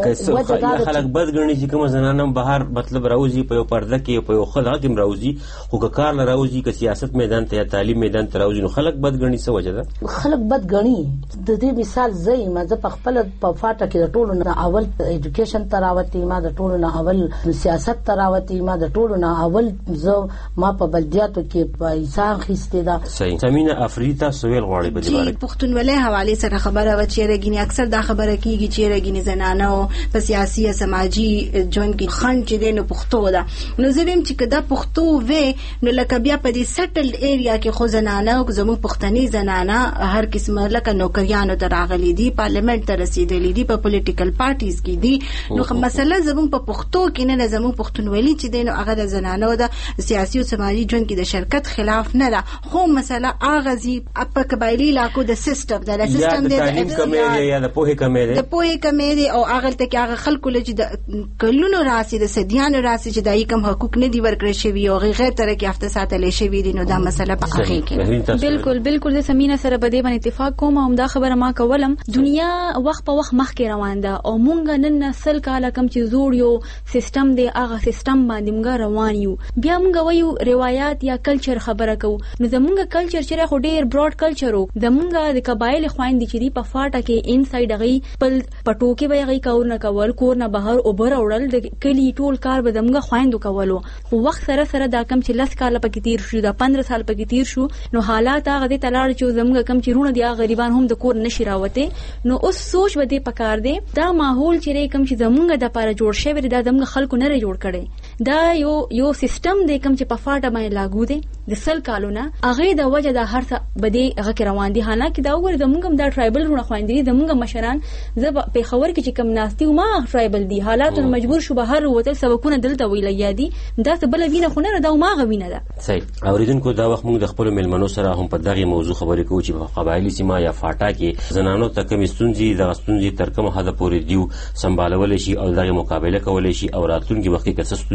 [SPEAKER 22] لکه خلک بد ګڼي چې کومه زنانه بهر مطلب راوځي په یو پرده کې په یو خزه کې راوځي، خو که کار نه راوځي که سیاست میدان ته یا تعلیم میدان ته راوځي نو خلک بد ګڼي. څه وجه ده؟
[SPEAKER 4] خلک بد ګڼي. د دې مثال زه ما زه په خپل په فاټا کې د ټولو نه اول ایجوکیشن تراوتی، ما د ټولو نه اول سیاست تراوتی، ما د ټولو نه اول زه ما په بلدیاتو کې پیسې اخیستې ده.
[SPEAKER 22] صحیح. سمینا افریدی تاسو ویل غواړئ په دې باره
[SPEAKER 23] کې؟ پښتونولۍ حواله سره خبره و چې رګینی اکثر دا خبره کیږي چې رګینی زنانو په سیاسي او سماجی ژوند کې خنډ چې دینو پښتو ده، نو زه ویم چې کدا پښتو و نو لکه بیا په دې سټلډ ایریا کې خو زنانه او زموږ پښتني زنانه هر قسمه لکه نوکریانو ته راغلي دي، پارلیمنت ته رسیدلي دي، په پولیټیکل پارټیز کې دي، نو مسله زموږ په پښتو کې نه زموږ پښتونولي چې دینو هغه د زنانو د سیاسي او سماجي ژوند کې د شرکت خلاف نه ده، خو مسله هغه زی په قبایلی علاقو د سیستم د سیستم د
[SPEAKER 22] تعلیم کمې دی یا د پوهې کمې دی،
[SPEAKER 23] د پوهې کمې دی او هغه ته کې هغه خلکو لږ د کلونو راسي د سديانو راسي چې دای کوم حقوق نه دی ورکړل شوی او غیر تر کې هفته ساتل شوی دي، نو دا مسله په هغه کې
[SPEAKER 7] بالکل بالکل د سمینا سره په دې باندې اتفاق کوم. هم دا خبره ما کولم، دنیا وخت په وخت مخ کې روان ده او مونږ نن نسل کاله کم چې زوړ یو سیستم دی هغه سیستم باندې مونږ روان یو. بیا مونږ وایو روایت یا کلچر خبره کوو، نو زمونږ کلچر چې خو ډیر براډ کلچر وو، زمونږ د قبایل خويندې چې دی په فاټا کې ان ساید غي پل پټوکي به غي کور نه کول، کور نه بهر او بر اورل د کلی ټول کار به زمونږ خويندو کولو. خو وخت سره سره دا کم چې لس کال پکې تیر شو، دا پندرہ سال پکې تیر شو، نو حالات هغه د تلاړ چې زمونږ کم چې رونه دی غریبان هم د کور نشي راوته. نو اوس سوچ بده پکار دی دا ماحول چې کم چې زمونږ د لپاره جوړ شوی دی دا زمونږ خلکو نه جوړ کړي، دا یو یو سیستم دی کم چې په فاټا باندې لاګو دی د سل کالونه هغه د وجه د هر څه بده هغه کې روان دي. حالانکه دا وګوره زمونږ هم دا ټرایبل رونه خويندې زمونږ مشران زه په خبر کې چې کم ناستي او ما ټرایبل دي حالات مجبور شو بهر وته سبقونه دلته ویل یادي دا څه بل وینه خو نه دا ما غوینه ده.
[SPEAKER 22] صحیح. اوریدونکو دا وخت موږ د خپل ملمنو سره هم په دغه موضوع خبرې کوو چې په قبایلی سیمه یا فاټا کې زنانو ته کوم ستونزې د ستونزې تر کومه حد پورې دیو سمبالول شي او دغه مقابله کول شي او راتلونکي وخت کې څه ستونزې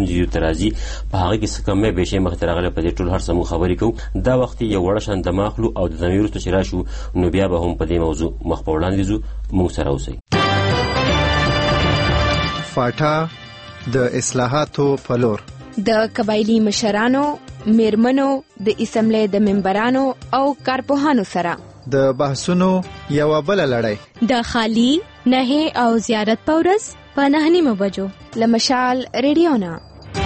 [SPEAKER 22] ستونزې ترازی په هغه کې څه کمې به شي مخ ترغله په دې ټول هر څه مو خبرې کوو. دا وخت یو وړ شان دماغلو او د زميرو ته شراشو نو بیا به هم په دې موضوع مخ په وړاندې ځو. موږ سره اوسئ.
[SPEAKER 12] فاټا د اصلاحاتو په لور
[SPEAKER 13] د قبایلی مشرانو، میرمنو، د اسمبلی د ممبرانو او کارپوهانو سره
[SPEAKER 12] د بحثونو یو بل لړۍ
[SPEAKER 5] د خالی نه او زیارت پورس په نه نیمه بجو
[SPEAKER 13] لمشال ریډیو نه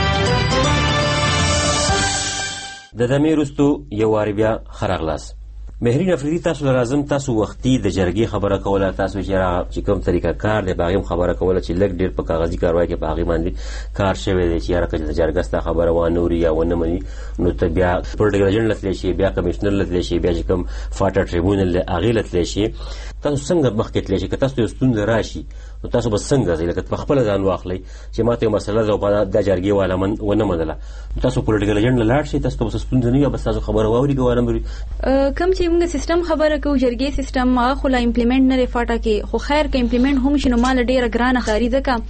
[SPEAKER 22] د دمې رستو یو واری بیا خراغلاس. مهرین افریدي تاسو لازم تاسو وختي د جرګې خبره کوله، تاسو چې کوم طریقه کار دی باغیم خبره کوله چې لګ ډیر په کاغذي کاروای کې باغی باندې کار شوی دی چې یاره کله د جرګې ستا خبره وانه وري یا ونه مني نو ته بیا پروټیکل جنرال لتلی شي، بیا کمشنر لتلی شي، بیا چې کوم فاټا ټریبونل اغه لتلی شي. تاسو څنګه مخکې تللی شي که تاسو یو ستونزه راشي نو تاسو به څنګه ځئ لکه په خپل ځان واخلئ چې ماته یو مسله ده او د جرګې والا من ونه منله تاسو پولیټیکل ایجنټ لاړ شئ، تاسو به ستونزه نه وي بس تاسو خبره واوري که ونه مري.
[SPEAKER 7] کوم چې موږ سیستم خبره کوو جرګې سیستم هغه خو لا امپلیمنټ نه دی فاټا کې، خو خیر که امپلیمنټ هم شي نو مال ډېره ګرانه ښکاري ځکه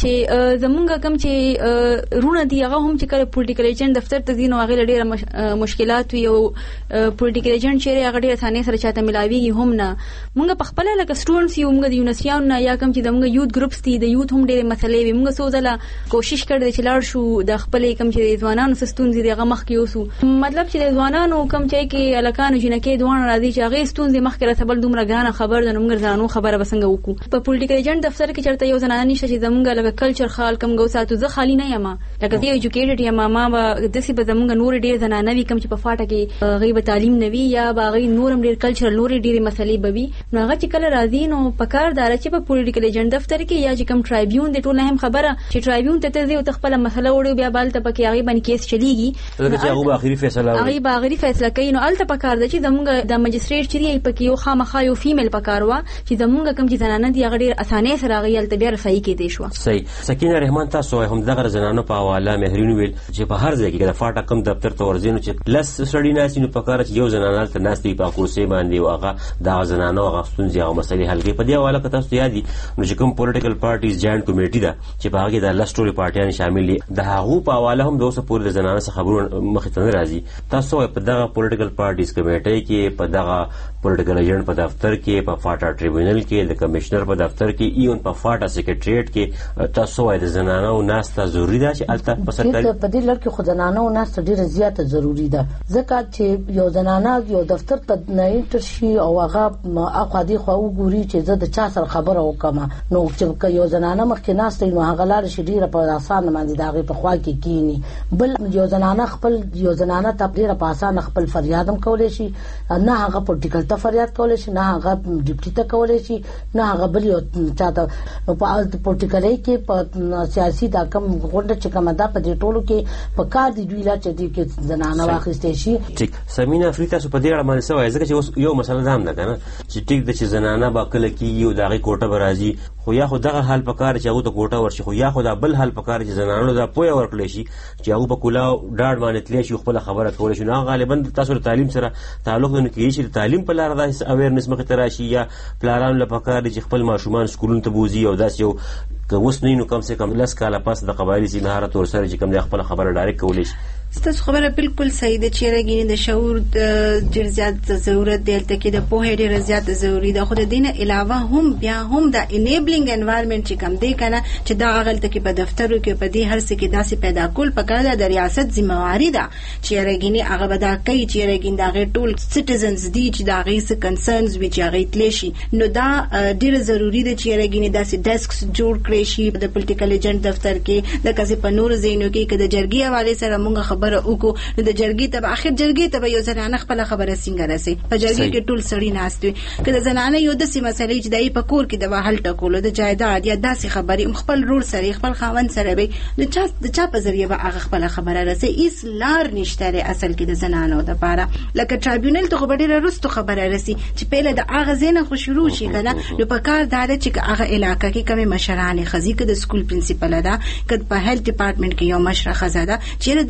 [SPEAKER 7] چې زمونږ کوم چې رونه دي هغه هم چې کله پولیټیکل ایجنټ دفتر ته ځي نو هغې له ډېره مشکلات وي او پولیټیکل ایجنټ چیرې هغه ډېره اسانۍ سره چاته ملاویږي هم نه. موږ په خپله لکه سټوډنټس یو موږ د یونیورسټیانو نه یا کوم چې زموږ یوت ګروپس دي د یوت هم ډېرې مسلې وي، موږ څو ځله کوشش کړی دی چې لاړ شو د خپلې کوم چې ځوانانو څه ستونزې دي هغه مخکې یوسو. مطلب چې د ځوانانو کوم ځای کې هلکانو جینکۍ دواړه راځي چې هغې ستونزې مخکې رسول دومره ګرانه خبر ده نو موږ زنانو خبره به څنګه وکړو. په پولیټیکل ایجنټ دفتر کې چېرته یو زنانه نشته چې زموږ لکه کلچر خال کوم ګو ساتو. زه خالي نه یم، لکه زه ایجوکیټډ یم، ما به داسې به زموږ نورې ډېرې زنانه وي کوم چې په فاټه کې هغوی به تعلیم نه وي یا به هغوی نور هم ډېر کلچرل نورې ډېرې مسلې به وي نو هغه چې کله راځي نو په کار دا چې په پولیټیکل ایجنټ دفتر کې یا چې کوم ټرایبیون د ټول هم خبره چې ټرایبیون ته ته ځي او خپل مسله وړي بیا بل ته پکې هغه باندې کیس چلیږي
[SPEAKER 22] چې هغه به اخري فیصله
[SPEAKER 7] هغه به اخري فیصله کوي. نو الته په کار د چې زموږ د مجستریټ چې دی پکې یو خامخا یو فیمیل په کار وا چې زموږ کوم چې زنانه دی هغه ډیر اسانه سره هغه الته بیا رسایي کې دی شو.
[SPEAKER 22] صحیح. سکینه رحمان تاسو هم دغه زنانه په حواله مهرین ویل چې په هر ځای کې د فاټا کم دفتر ته ورځي نو چې لس سړی ناس نو په کار چې یو زنانه ته ناس دی په کوسه باندې او هغه د زنانه او غفتون ځای او مسلې حل کوي. په دې حواله که تاسو یادي نو چې کوم پولیټیکل پارټیز جاینټ کمیټي ده چې په هغه د لسټوري پارټیان شامل دي د هغه په حواله هم د اوسه پورې د زنانه څخه خبرونه مخې ته نه راځي. تاسو په دغه پولیټیکل پارټیز کمیټي کې په دغه پولیټیکل ایجنټ په دفتر کې په فاټا ټریبیونل کې د کمشنر په دفتر کې ایون په فاټا سیکریټریټ کې تاسو د زنانه او ناس ته ضروری ده چې الته په سرکاري
[SPEAKER 4] په دې لړ کې خو زنانه او ناس ته ډیره زیاته ضروری ده ځکه چې یو زنانه یو دفتر ته نه انټر شي او هغه اخو دې خو وګوري چې زه د چا سره خبره وکم نو چې یو زنانه مخکې ناس نو هغه لار شي ډیره په اسانه باندې داغه په خوا کې کینی بل یو زنانه خپل یو زنانه ته ډیره په اسانه خپل فریاد هم کولای شي نه هغه پولیټیکل ته فریاد کولای شي نه هغه ډیپټي ته کولای شي نه هغه بل یو چاته په پولیټیکل کې په سیاسي دا کم غونډه چې کومه ده په دې ټولو کې په کار دی دوی لا چې دې کې زنانه واخیستې شي.
[SPEAKER 22] ټیک سمینا افریقا سو په دې اړه باندې سوای ځکه چې یو مسله ده هم ده کنه چې ټیک د چې زنانه با کله کې یو دغه کوټه برازي خو یا خو دغه حال په کار چې هغه ته کوټه ورشي خو یا خو دا بل حال په کار چې زنانه دا پوهه ورکړي شي چې هغه په کولا ډاډ باندې تللی شي خپل خبره کولای شي. نه غالبا تاسو تعلیم سره تعلق نه کوي چې تعلیم په لار د اویرنس مخ ته راشي یا پلانونو لپاره چې خپل ماشومان سکولونو ته بوزي او داس یو که اوس نه نو کم سے کم لس کاله پس د قبایلی سي مهارت ور سره چې کوم د خپل خبره ډایرکټ کولای شي.
[SPEAKER 23] ستاسو خبره بالکل صحیح ده چې راګینې د شعور ډېر زیات ضرورت دی ته کې د پوهې ډېر زیات ضروری ده خو د دینه علاوه هم بیا هم د انیبلینګ انوایرنمنت چې کم دی کنه چې دا غلطه کې په دفترو کې په دې هر څه کې داسې پیدا کول پکاره د ریاست ذمہواری ده چې راګینې هغه ودا کوي چې راګین دغه ټول سټیزنز دي چې دغه څه کنسرنز وی چې هغه تلی شي نو دا ډېر ضروری ده چې راګینې داسې ډیسکس جوړ کړي شي د پولیټیکل ایجنټ دفتر کې د کسي په نور زینو کې کې د جرګي حواله سره موږ خبره وکړو نو د جرګي ته اخر جرګي ته یو زنانه خپل خبره څنګه راسي په جرګي کې ټول سړی ناست وي کله زنانه یو د سیمه مسلې چې دای په کور کې د وحل ټکولو د جایداد یا داسې خبرې خپل رول سره خپل خاوند سره به د چا د چا په ذریعہ به هغه خپل خبره راسي اس لار نشته اصل کې د زنانو د پاره لکه ټرایبیونل ته خبره رستو خبره راسي چې پهله د هغه زینه خو شروع شي کنه نو په کار دار چې هغه علاقې کې کمی مشران خزي کې د سکول پرنسپل ده کله په هیلث ډپارټمنټ کې یو مشره خزاده چې د سې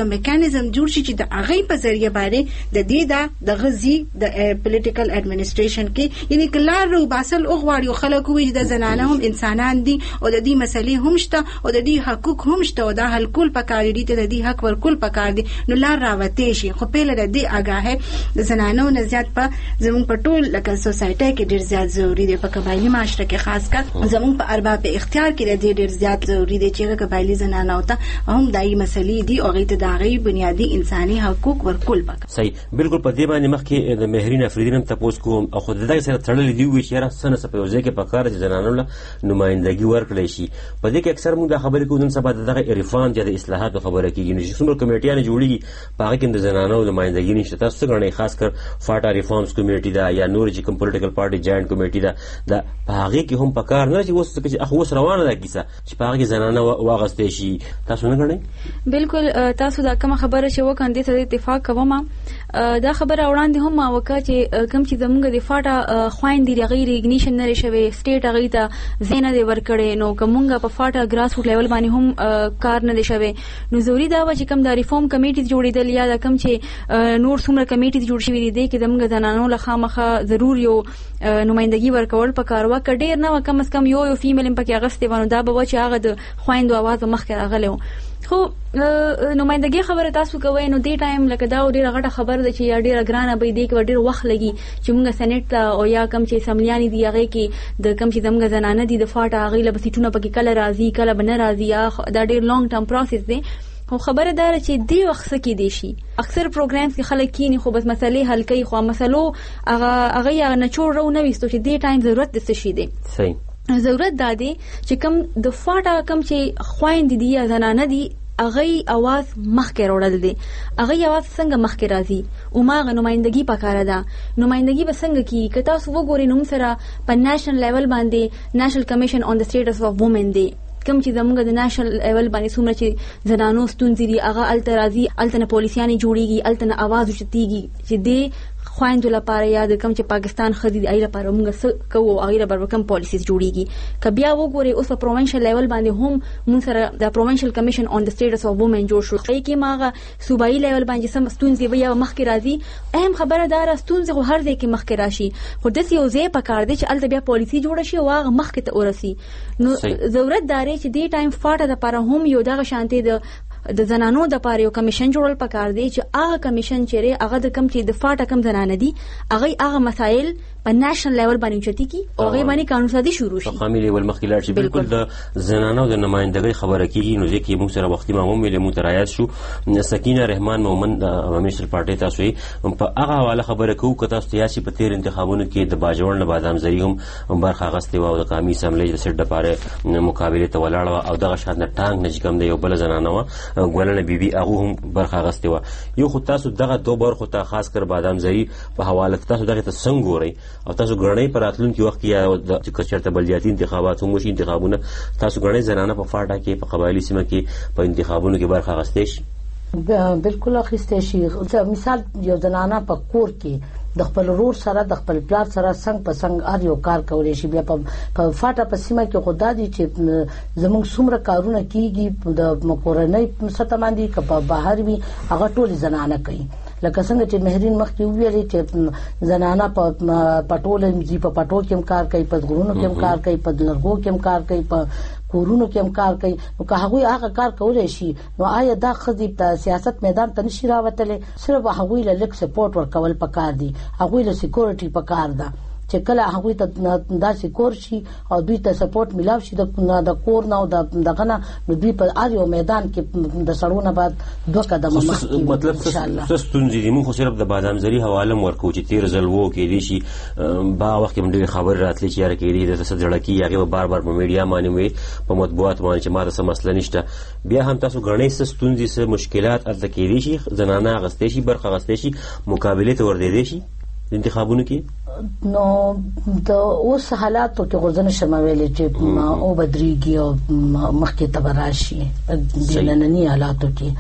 [SPEAKER 23] یو میکانیزم جوړ شي چې د هغه په ذریعہ باندې د دې د د غزي د پولیټیکل اډمنسټریشن کې یعنی کلار رو باسل او غواړي خلک وي د زنانه هم انسانان دي او د دې مسلې هم شته او د دې حقوق هم شته او د حل کول پکار دي ته د دې حق ورکول پکار دي نو لار راوته شي خو په لاره دې آگاه د زنانو نه زیات په زموږ په ټول لکه سوسایټي کې ډیر زیات ضروری دی په قبایلی معاشره کې خاص کر زموږ په ارباب اختیار کې د ډیر زیات ضروری دی چې قبایلی زنانه او ته هم دای مسلې دي او غي ته داغي بنیادی انساني حقوق ورکول پکار
[SPEAKER 22] صحیح بالکل په دې باندې مخکې د مهرین افریدی هم تاسو کوم او خود دغه سره تړلې دی وی چې را سنه سپوزې کې پکار چې زنانو له نمائندګي ورکړي شي په دې کې اکثر موږ د خبرې کوو نن سبا دغه ریفارم یا د اصلاحاتو خبره کیږي چې څومره کمیټیانه جوړیږي په هغه کې د زنانو نمائندګي نشته تاسو غواړئ خاص کر فاټا ریفارمز کمیټي دا یا نور چې کوم پولیټیکل پارټي جاینټ کمیټي دا د په هغه کې هم پکار نه چې اوس چې اوس روانه ده کیسه چې په هغه کې زنانه واغستې شي تاسو نه غواړئ
[SPEAKER 7] بالکل تاسو دا کوم خبره چې وکاندې سره اتفاق کوم دا خبره وړاندې هم ما وکړه چې کوم چې زموږ د فاټا خويندې غیر ریګنیشن نه شوي سټیټ هغه ته زینه دی ورکړي نو کومه په فاټا ګراس روټ لیول باندې هم کار نه دی شوی نو ضروری دا و چې کوم د ریفارم کمیټي جوړېدل یا د کوم چې نور څومره کمیټي جوړ شوی دی کې زموږ زنانو له خامخه ضرور یو نمائندګي ورکول پکار و کډیر نه کم از کم یو یو فیمیل پکې اغستې ونه دا به چې هغه د خويندو आवाज مخکې راغلی خو نمائندګي خبره تاسو کوي نو دې ټایم لکه دا ډیره غټه خبره ده چې ډیره ګرانه به دې کې ډیر وخت لګي چې موږ سېنات ته او یا کم چې سملیانی دی هغه کې د کم چې زموږ زنانه دي د فاټا هغه له بسیټونه پکې کله راځي کله بنه راځي دا ډیر لانګ ټرم پروسس دی خو خبره دار چې دی وخت کې دی شي اکثر پروګرامز کې خلک کینی خو بس مسلې حل کوي خو مسلو هغه هغه نه چور رو نه وستو چې دی ټایم ضرورت د څه شي دی صحیح ضرورت دا دی چې کم د فاټا کم چې خويند دي یا زنانه دي اغه आवाज مخکې وړل دي اغه आवाज څنګه مخکې راځي او ما غو نمائندګي پکاره ده نمائندګي به څنګه کی که تاسو وګورئ نو سره په نېشنل لیول باندې نېشنل کمیشن اون د سټیټس اف وومن دی کوم چې زموږ د نېشنل لیول باندې څومره چې زنانو ستونزې دي هغه الترازي التنه پولیسياني جوړيږي التنه आवाज وشتيږي چې دې خويندو لپاره یا د کوم چې پاکستان خدي د ایله لپاره موږ څه کوو هغه لپاره کوم پالیسیز جوړيږي کبیا وګورئ اوس په پروینشل لیول باندې هم موږ سره د پروینشل کمیشن اون د سټیټس اف وومن جوړ شو کې ماغه صوبایي لیول باندې سم ستونزې وي مخکې راځي اهم خبره دار ستونزې خو هر ځای کې مخکې راشي خو د یو ځای په کار دي چې الته بیا پالیسی جوړ شي او هغه مخکې ته ورسي نو ضرورت داري چې دې ټایم فاټه لپاره هم یو دغه شانتي د د زنانو د پاره یو کمیشن جوړل پکار دی چې هغه کمیشن چیرې هغه د کم چې د فاټه کم زنانه دي هغه هغه مسائل په نېشنل لیول باندې چتی کی او هغه باندې قانون سازي شروع شي
[SPEAKER 22] په قامي لیول مخکې لاړ شي بالکل د زنانو د نمائندګۍ خبره کیږي نو ځکه موږ سره وختي معمول ملي مترایات شو سکینه رحمان مومن د عوامي پارټي تاسو په هغه حواله خبره کوو که تاسو سیاسي په تیر انتخابونو کې د باجوړ نه بادام زری هم برخه غستې و او د قامي اسمبلی د سټ لپاره مقابله ته ولاړ او دغه شان د ټانګ نج کم دی یو بل زنانه ګولنه بیبي هغه هم برخه غستې و یو خو تاسو دغه دوه برخو ته خاص کر بادام زری په حواله تاسو دغه ته څنګه ګورئ او تاسو ګرځنۍ پر راتلونکي وخت کې یا د چرته بلدیاتي انتخابات هم شي انتخابونه تاسو ګرځنۍ زنانه په فاټا کې په قبایلی سیمه کې په انتخابونو کې برخه غستې شي
[SPEAKER 4] بالکل اخیستې شي مثال یو زنانه په کور کې د خپل رور سره د خپل پلار سره څنګه په څنګه ار یو کار کولای شي بیا په فاټا په سیمه کې خدا دي چې زموږ څومره کارونه کیږي د مکورنۍ ستماندي که په بهر وي هغه ټول زنانه کوي لکه څنګه چې مهرین مخکې ویلي چې زنانه په پټول مزي په پټو کې کار کوي په غرونو کې کار کوي په لرګو کې کار کوي په کورونو کې کار کوي نو که هغه هغه کار کولای شي نو آیا دا خزي په سیاست میدان ته نشي راوتلې صرف هغه له لیک سپورټ ورکول پکار دي هغه له سکیورټي پکار ده چې کله هغه ته داسې کور شي او دوی ته سپورټ ملاو شي د کور نه او دغه نه نو دوی په اړیو میدان کې د سړونه بعد دوه قدمه مخکې
[SPEAKER 22] مطلب څه ستونزې دي موږ خو صرف د بادام زری حواله ورکو چې تیر ځل وو کې دي شي با وخت کې موږ خبر راتلی چې یاره کې دي د صدړکی هغه بار بار په میډیا باندې وي په مطبوعات باندې چې ما د سم مسله نشته بیا هم تاسو غړنۍ څه ستونزې څه مشکلات الته کې دي شي زنانه غستې شي برخه غستې شي مقابله ته ور دي شي انتخابونو کې
[SPEAKER 4] نو د اوس حالاتو کې غوښنه شمویل چې او بدريږي او مخکې تبراشي د نننی حالاتو کې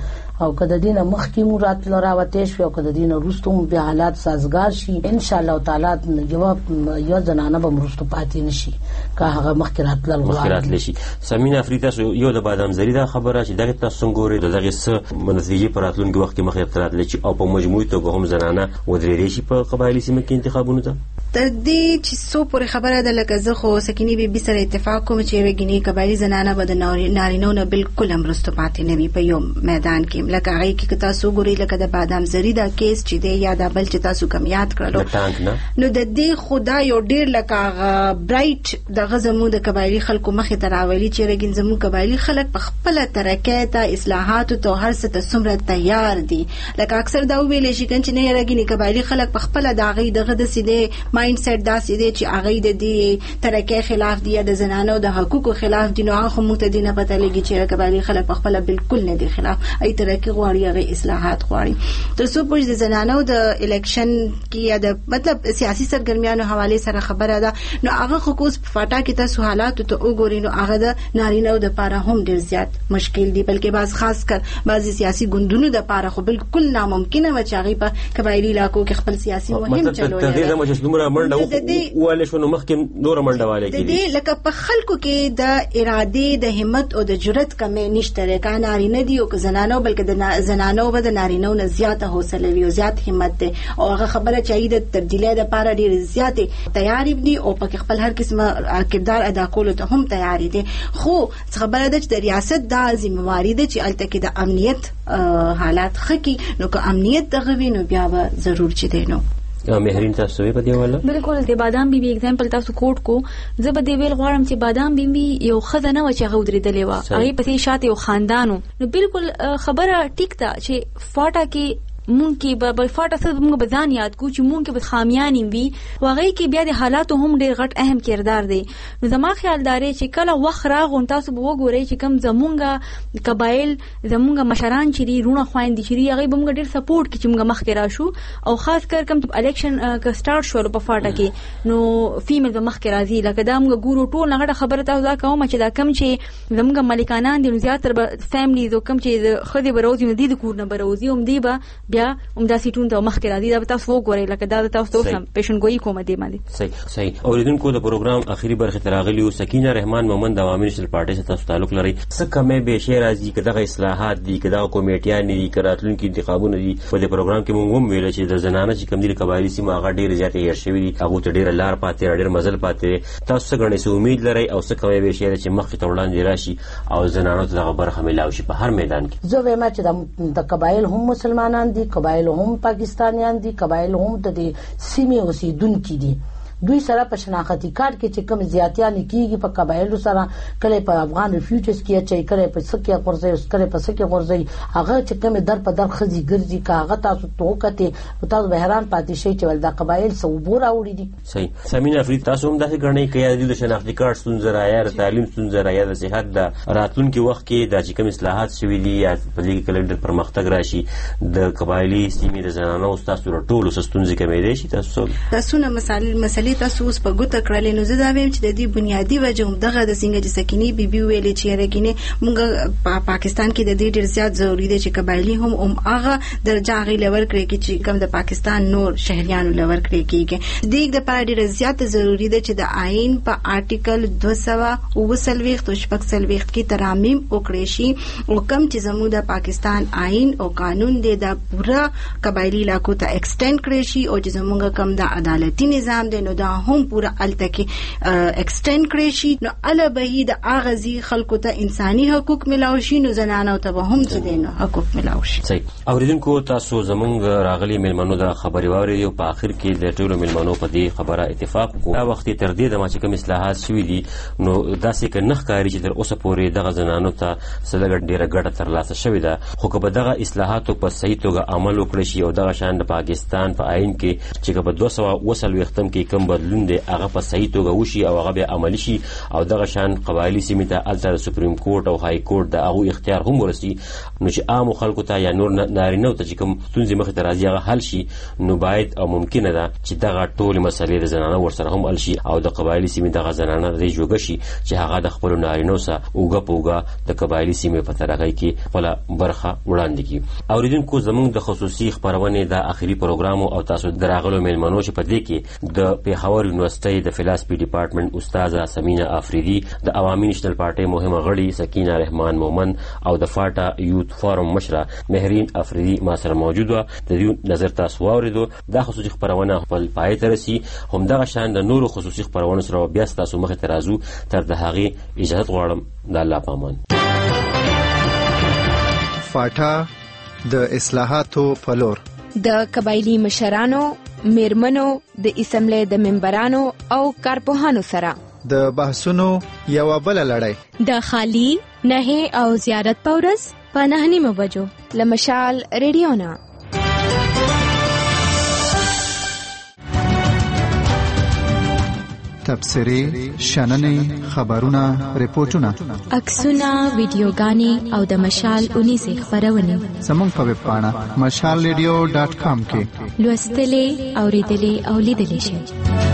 [SPEAKER 4] او کله دین مخکې مو راتل راوته شو او کله دین وروسته بیا حالات سازگار شي ان شاء الله تعالی یو یو زنانه به مرستو پاتې نشي که هغه مخکې راتل
[SPEAKER 22] غواړي شي. سمین افریقا یو د بادام زری دا خبره چې دغه تاسو ګوري دغه څه منځي په راتلونکي وخت کې مخې راتل شي او په مجموعي توګه هم زنانه ودرېږي شي په قبایلی سیمه کې انتخابونو ته.
[SPEAKER 23] تر دې چې سو پورې خبره ده لکه زه خو سکینی بي بي سره اتفاق کوم چې وګینی قبایلی زنانه به د نارینو نه بالکل مرستو پاتې نه وي په یو میدان کې لکه هغه کې تاسو ګوري لکه د بادام زری دا کیس چې دی یا د بل چې تاسو کم یاد کړلو نو د دې خدا یو ډیر لکه برایټ د غزمو د قبایلی خلکو مخې ته راولي چې رګین زمو قبایلی خلک په خپل ترکه ته اصلاحات او هر څه ته سمره تیار دي. لکه اکثر دا ویل شي کنه چې نه رګینی قبایلی خلک په خپل داغي دغه د سیده مایند سیټ دا سیده چې هغه د دې ترکه خلاف دی د زنانو د حقوقو خلاف دي نو هغه متدینه پته لګي چې قبایلی خلک په خپل بالکل نه دي خلاف ای ترکه غواړي هغه اصلاحات غواړي. تر څو پوه د زنانو د الیکشن کې یا د مطلب سیاسي سرګرمیانو حواله سره خبره ده نو هغه خصوص په فاټا کې تاسو حالات ته وګورئ نو هغه د نارینه د پاره هم ډیر زیات مشکل دي بلکې بعض خاص کر بعضی سیاسي ګوندونو د پاره خو بالکل ناممکنه و چې هغه په قبایلی علاقو کې خپل سیاسي مهم چلوي. د دې مجلس دومره منډه واله شنو مخکې نور منډه واله کې دي لکه په خلکو کې د اراده د همت او د جرأت کمه نشته کا نارینه دي او زنانو بلکې د زنانو به د نارینو نه زیاته حوصله وي او زیات همت ده او هغه خبره چي د تبدیلی د پاره ډیر زیاته تیاری دي او په خپل هر قسمه کردار ادا کولو ته هم تیاری دي. خو خبره ده چې د ریاست د ذمہواری ده چې الته کې د امنیت حالات خکې نو که امنیت دغه وینو بیا به ضرور چي دي. نو
[SPEAKER 22] مهرین تاسو په دې ولا
[SPEAKER 7] بالکل د بادام بي بي اگزامپل تاسو کوټ کو زه به دی ویل غواړم چې بادام بي بي یو خزانه و چې هغه درېدلې و هغه په شاته یو خاندانو نو بالکل خبره ټیک ده چې فاټا کې مونږ کې به فاټا سره موږ به ځان یاد کو چې مونږ کې به خامیان وي واغې کې بیا د حالاتو هم ډېر غټ اهم کردار دی. نو زما خیال داري چې کله وخت راغون تاسو به وګورئ چې کم زمونږه قبایل زمونږه مشران چې دی رونه خويندې چې هغه به موږ ډېر سپورټ کې چې موږ مخ کې راشو او خاص کر کم الیکشن کا سٹارټ شو په فاټا کې نو فیمیل به مخ کې راځي لکه دا موږ ګورو ټول هغه خبره تاسو دا کوم چې دا کم چې زمونږه ملکانان دي زیاتره فیملیز او کم چې خدي بروزي نه دي د کور نه بروزي هم دی به بیا عمده سیټون ته مخ کې راځي دا تاسو وګورئ لکه دا تاسو هم پیشنګوئی کوم دی باندې
[SPEAKER 22] صحیح صحیح. اوریدونکو د پروګرام اخیری برخه تراغلی او سکینه رحمان مومند د عوامي نېشنل پارټي سره تاسو تعلق لري څه کمه به شي راځي کداغه اصلاحات دي کداغه کمیټیان دي کراتلونکو انتخابونه دي په دې پروګرام کې موږ هم ویل چې د زنانه چې کم دي قبایلی سیمه هغه ډیر زیات هیر شوی دي هغه ته ډیر لار پاتې ډیر مزل پاتې تاسو څنګه نسو امید لري او څه کمه به شي چې مخ ته وړاندې راشي او زنانو ته دغه برخه ملاوي شي په هر میدان کې.
[SPEAKER 4] زه وایم چې د قبایل هم مسلمانان دي قبایل هم پاکستانیان دي قبایل هم د سیمې اوسیدونکو دي دوی سره په شناختی کارت کې چې کوم زیاتیان کیږي په قبایلو سره کله په افغان ریفیوجیز کې چې کله په سکه قرضې کله په سکه قرضې هغه چې کوم در په در خزي ګرځي کاغه تاسو توکته تاسو بهران پاتې شي چې ول دا قبایل سو بور اوړي دي.
[SPEAKER 22] صحیح. سمین افریقا تاسو هم داسې غړنې کې د شناختی کارت ستونزه رایا تعلیم ستونزه رایا د صحت د راتلونکي وخت کې د چې کوم اصلاحات شوي دي یا په دې کې کلندر پرمختګ راشي د قبایلی سیمې د زنانو تاسو ټولو ستونزې کمې دي شي تاسو
[SPEAKER 23] تاسو نه مثال مسلې تاسو اوس په ګوته کړلې نو زه دا وایم چې د دې بنیادی وجه هم دغه د څنګه چې سکینی بي بي ویلې چې رګینه موږ په پاکستان کې د دې ډیر زیات ضروری دی چې قبایلی هم هم هغه درجه غي لور کړی چې کوم د پاکستان نور شهريانو لور کړی کیږي دغه د پاره ډیر زیات ضروری دی چې د آئین په آرټیکل دوه سوه اووه څلوېښت او شپږ څلوېښت کې ترامیم وکړي شي او کوم چې زموږ د پاکستان آئین او قانون دی د پورا قبایلی علاقو ته ایکسټند کړي شي او چې زموږ کوم د عدالتي نظام دی نو دا هم پورا التکی ایکسټند کړی شي نو اله به د اغازي خلکو ته انساني حقوق ملاوي شي نو زنانو ته به هم څه دي حقوق ملاوي شي.
[SPEAKER 22] صحیح. اوریدونکو تاسو زمونږ راغلي ملمنو د خبري واوري او په اخر کې د ټولو ملمنو په دې خبره اتفاق کو دا وخت تر دې د ما چې کوم اصلاحات شوي دي نو داسې ک نخ کاری چې تر اوسه پورې دغه زنانو ته سلګ ډیره ګټه تر لاسه شوې ده خو که په دغه اصلاحاتو په صحیح توګه عمل وکړي شي او دغه شان د پاکستان په آئین کې چې په دوه سوه اووه څلوېښتم کې کوم کوم بدلون دی هغه په صحیح توګه وشي او هغه به عملی شي او دغه شان قبایلی سیمې ته الته سپریم کورټ او های کورټ د هغه اختیار هم ورسي نو چې عام خلکو ته یا نور نارینه ته چې کوم ستونزې مخې ته راځي هغه حل شي نو باید او ممکنه ده چې دغه ټول مسلې د زنانه ورسره هم حل شي او د قبایلی سیمې دغه زنانه د جوړ شي چې هغه د خپل نارینه سره اوګه پوګه د قبایلی سیمې په ترغی کې خپل برخه وړاندې کی اوریدونکو زموږ د خصوصي خبرونه د اخیری پروګرام او تاسو دراغلو میلمنو چې په دې کې د پیښور یونیورسيټي د فلسفي ډپارټمنټ استاده سمینا افریدی د عوامي نېشنل پارټي مهمه غړي سکینه رحمان مومن او د فاټا یوت فورم مشره مهرین افریدی ما سره موجود و د دې نظر تاسو واوریدو د خصوصي خبرونه خپل پای ته رسي هم دغه شان د نورو خصوصي خبرونه سره بیا تاسو مخ ته راځو تر د هغه اجازه غواړم د الله پامان.
[SPEAKER 12] فاټا د اصلاحاتو پلور
[SPEAKER 13] د قبایلی مشرانو میرمنو د اسمبلی د ممبرانو او کارپوهانو سره
[SPEAKER 12] د بحثونو یو بل لړۍ
[SPEAKER 5] د خالی نه او زیارت پورس په نه نیمه بجو
[SPEAKER 13] لمشال ریډیو نه
[SPEAKER 12] تبصرې شننې خبرونه ریپورتونه
[SPEAKER 5] عکسونه ویډیوګانې او د مشال اونیزه خبرونه
[SPEAKER 12] زموږ په ویب پاڼه مشال ریډیو ډاټ کام کې
[SPEAKER 5] لوستلې اوریدلې او لیدلې شئ.